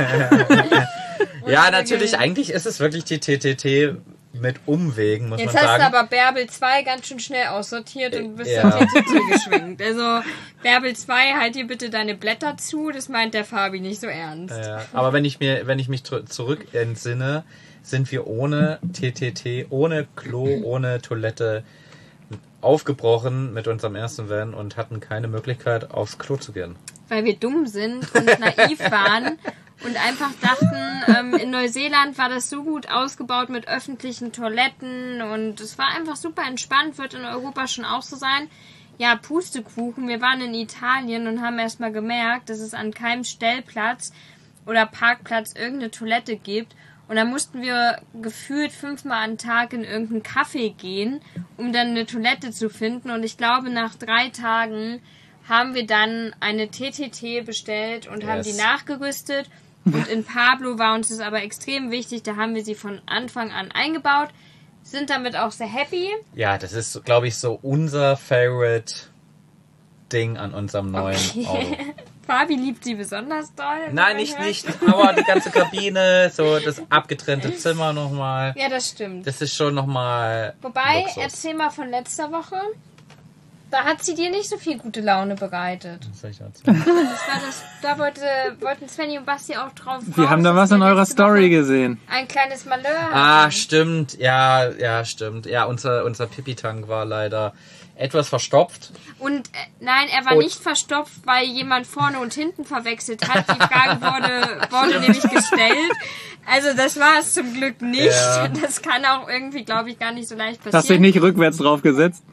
Ja, natürlich. Eigentlich ist es wirklich die T T T mit Umwegen, muss Jetzt man hast sagen. du aber Bärbel zwei ganz schön schnell aussortiert und bist Ja. zum T T T geschwenkt. Also Bärbel zwei, halt dir bitte deine Blätter zu, das meint der Fabi nicht so ernst. Ja, aber wenn ich mir, wenn ich mich tr- zurück entsinne, sind wir ohne T T T, ohne Klo, ohne Toilette aufgebrochen mit unserem ersten Van und hatten keine Möglichkeit, aufs Klo zu gehen. Weil wir dumm sind und naiv waren und einfach dachten, ähm, in Neuseeland war das so gut ausgebaut mit öffentlichen Toiletten und es war einfach super entspannt, wird in Europa schon auch so sein. Ja, Pustekuchen, wir waren in Italien und haben erstmal gemerkt, dass es an keinem Stellplatz oder Parkplatz irgendeine Toilette gibt. Und dann mussten wir gefühlt fünfmal am Tag in irgendeinen Café gehen, um dann eine Toilette zu finden. Und ich glaube, nach drei Tagen haben wir dann eine T T T bestellt und Yes. haben die nachgerüstet. Und in Pablo war uns das aber extrem wichtig. Da haben wir sie von Anfang an eingebaut. Sind damit auch sehr happy. Ja, das ist, glaube ich, so unser Favorite Ding an unserem neuen Auto. Fabi liebt sie besonders doll. Nein, nicht, nicht, aber die ganze Kabine, so das abgetrennte Zimmer nochmal. Ja, das stimmt. Das ist schon nochmal Wobei, Luxus. erzähl mal von letzter Woche. Da hat sie dir nicht so viel gute Laune bereitet. Was soll ich erzählen? Das war das, da wollte, wollten Svenny und Basti auch drauf Wir raus, haben da dass was in wir eurer letzte Story Woche gesehen. ein kleines Malheur hatten. Ah, stimmt. Ja, ja, stimmt. Ja, unser, unser Pipi-Tank war leider etwas verstopft. Und äh, nein, er war Und- nicht verstopft, weil jemand vorne und hinten verwechselt hat. Die Frage wurde, wurde nämlich gestellt. Also das war es zum Glück nicht. Ja. Das kann auch irgendwie, glaube ich, gar nicht so leicht Hast du dich passieren. nicht rückwärts drauf gesetzt?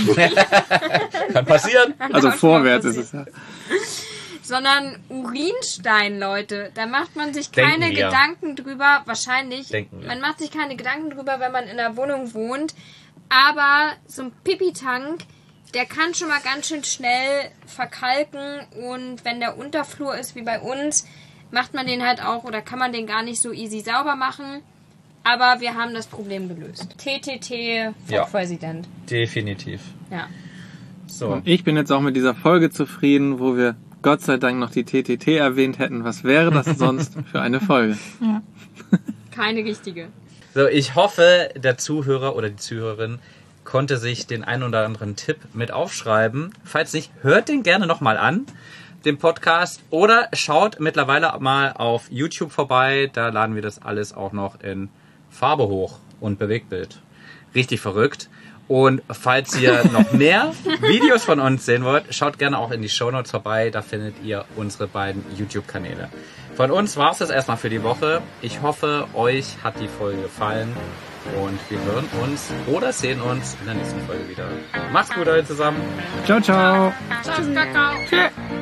Kann passieren. Also auch schon vorwärts mal ist es ja. Sondern Urinstein, Leute. Da macht man sich Denken keine wir. Gedanken drüber. Wahrscheinlich. Denken wir. Man macht sich keine Gedanken drüber, wenn man in der Wohnung wohnt. Aber so ein Pipi-Tank, der kann schon mal ganz schön schnell verkalken. Und wenn der Unterflur ist wie bei uns, macht man den halt auch oder kann man den gar nicht so easy sauber machen. Aber wir haben das Problem gelöst. T T T for Ja. President. Definitiv. Ja. So. Und ich bin jetzt auch mit dieser Folge zufrieden, wo wir Gott sei Dank noch die T T T erwähnt hätten. Was wäre das sonst für eine Folge? Keine richtige. So, ich hoffe, der Zuhörer oder die Zuhörerin konnte sich den ein oder anderen Tipp mit aufschreiben. Falls nicht, hört den gerne nochmal an, den Podcast. Oder schaut mittlerweile mal auf YouTube vorbei. Da laden wir das alles auch noch in Farbe hoch und Bewegtbild. Richtig verrückt. Und falls ihr noch mehr Videos von uns sehen wollt, schaut gerne auch in die Shownotes vorbei. Da findet ihr unsere beiden YouTube-Kanäle. Von uns war es das erstmal für die Woche. Ich hoffe, euch hat die Folge gefallen. Und wir hören uns oder sehen uns in der nächsten Folge wieder. Macht's gut, alle zusammen. Ciao, ciao. Tschüss, Kakao. Tschö.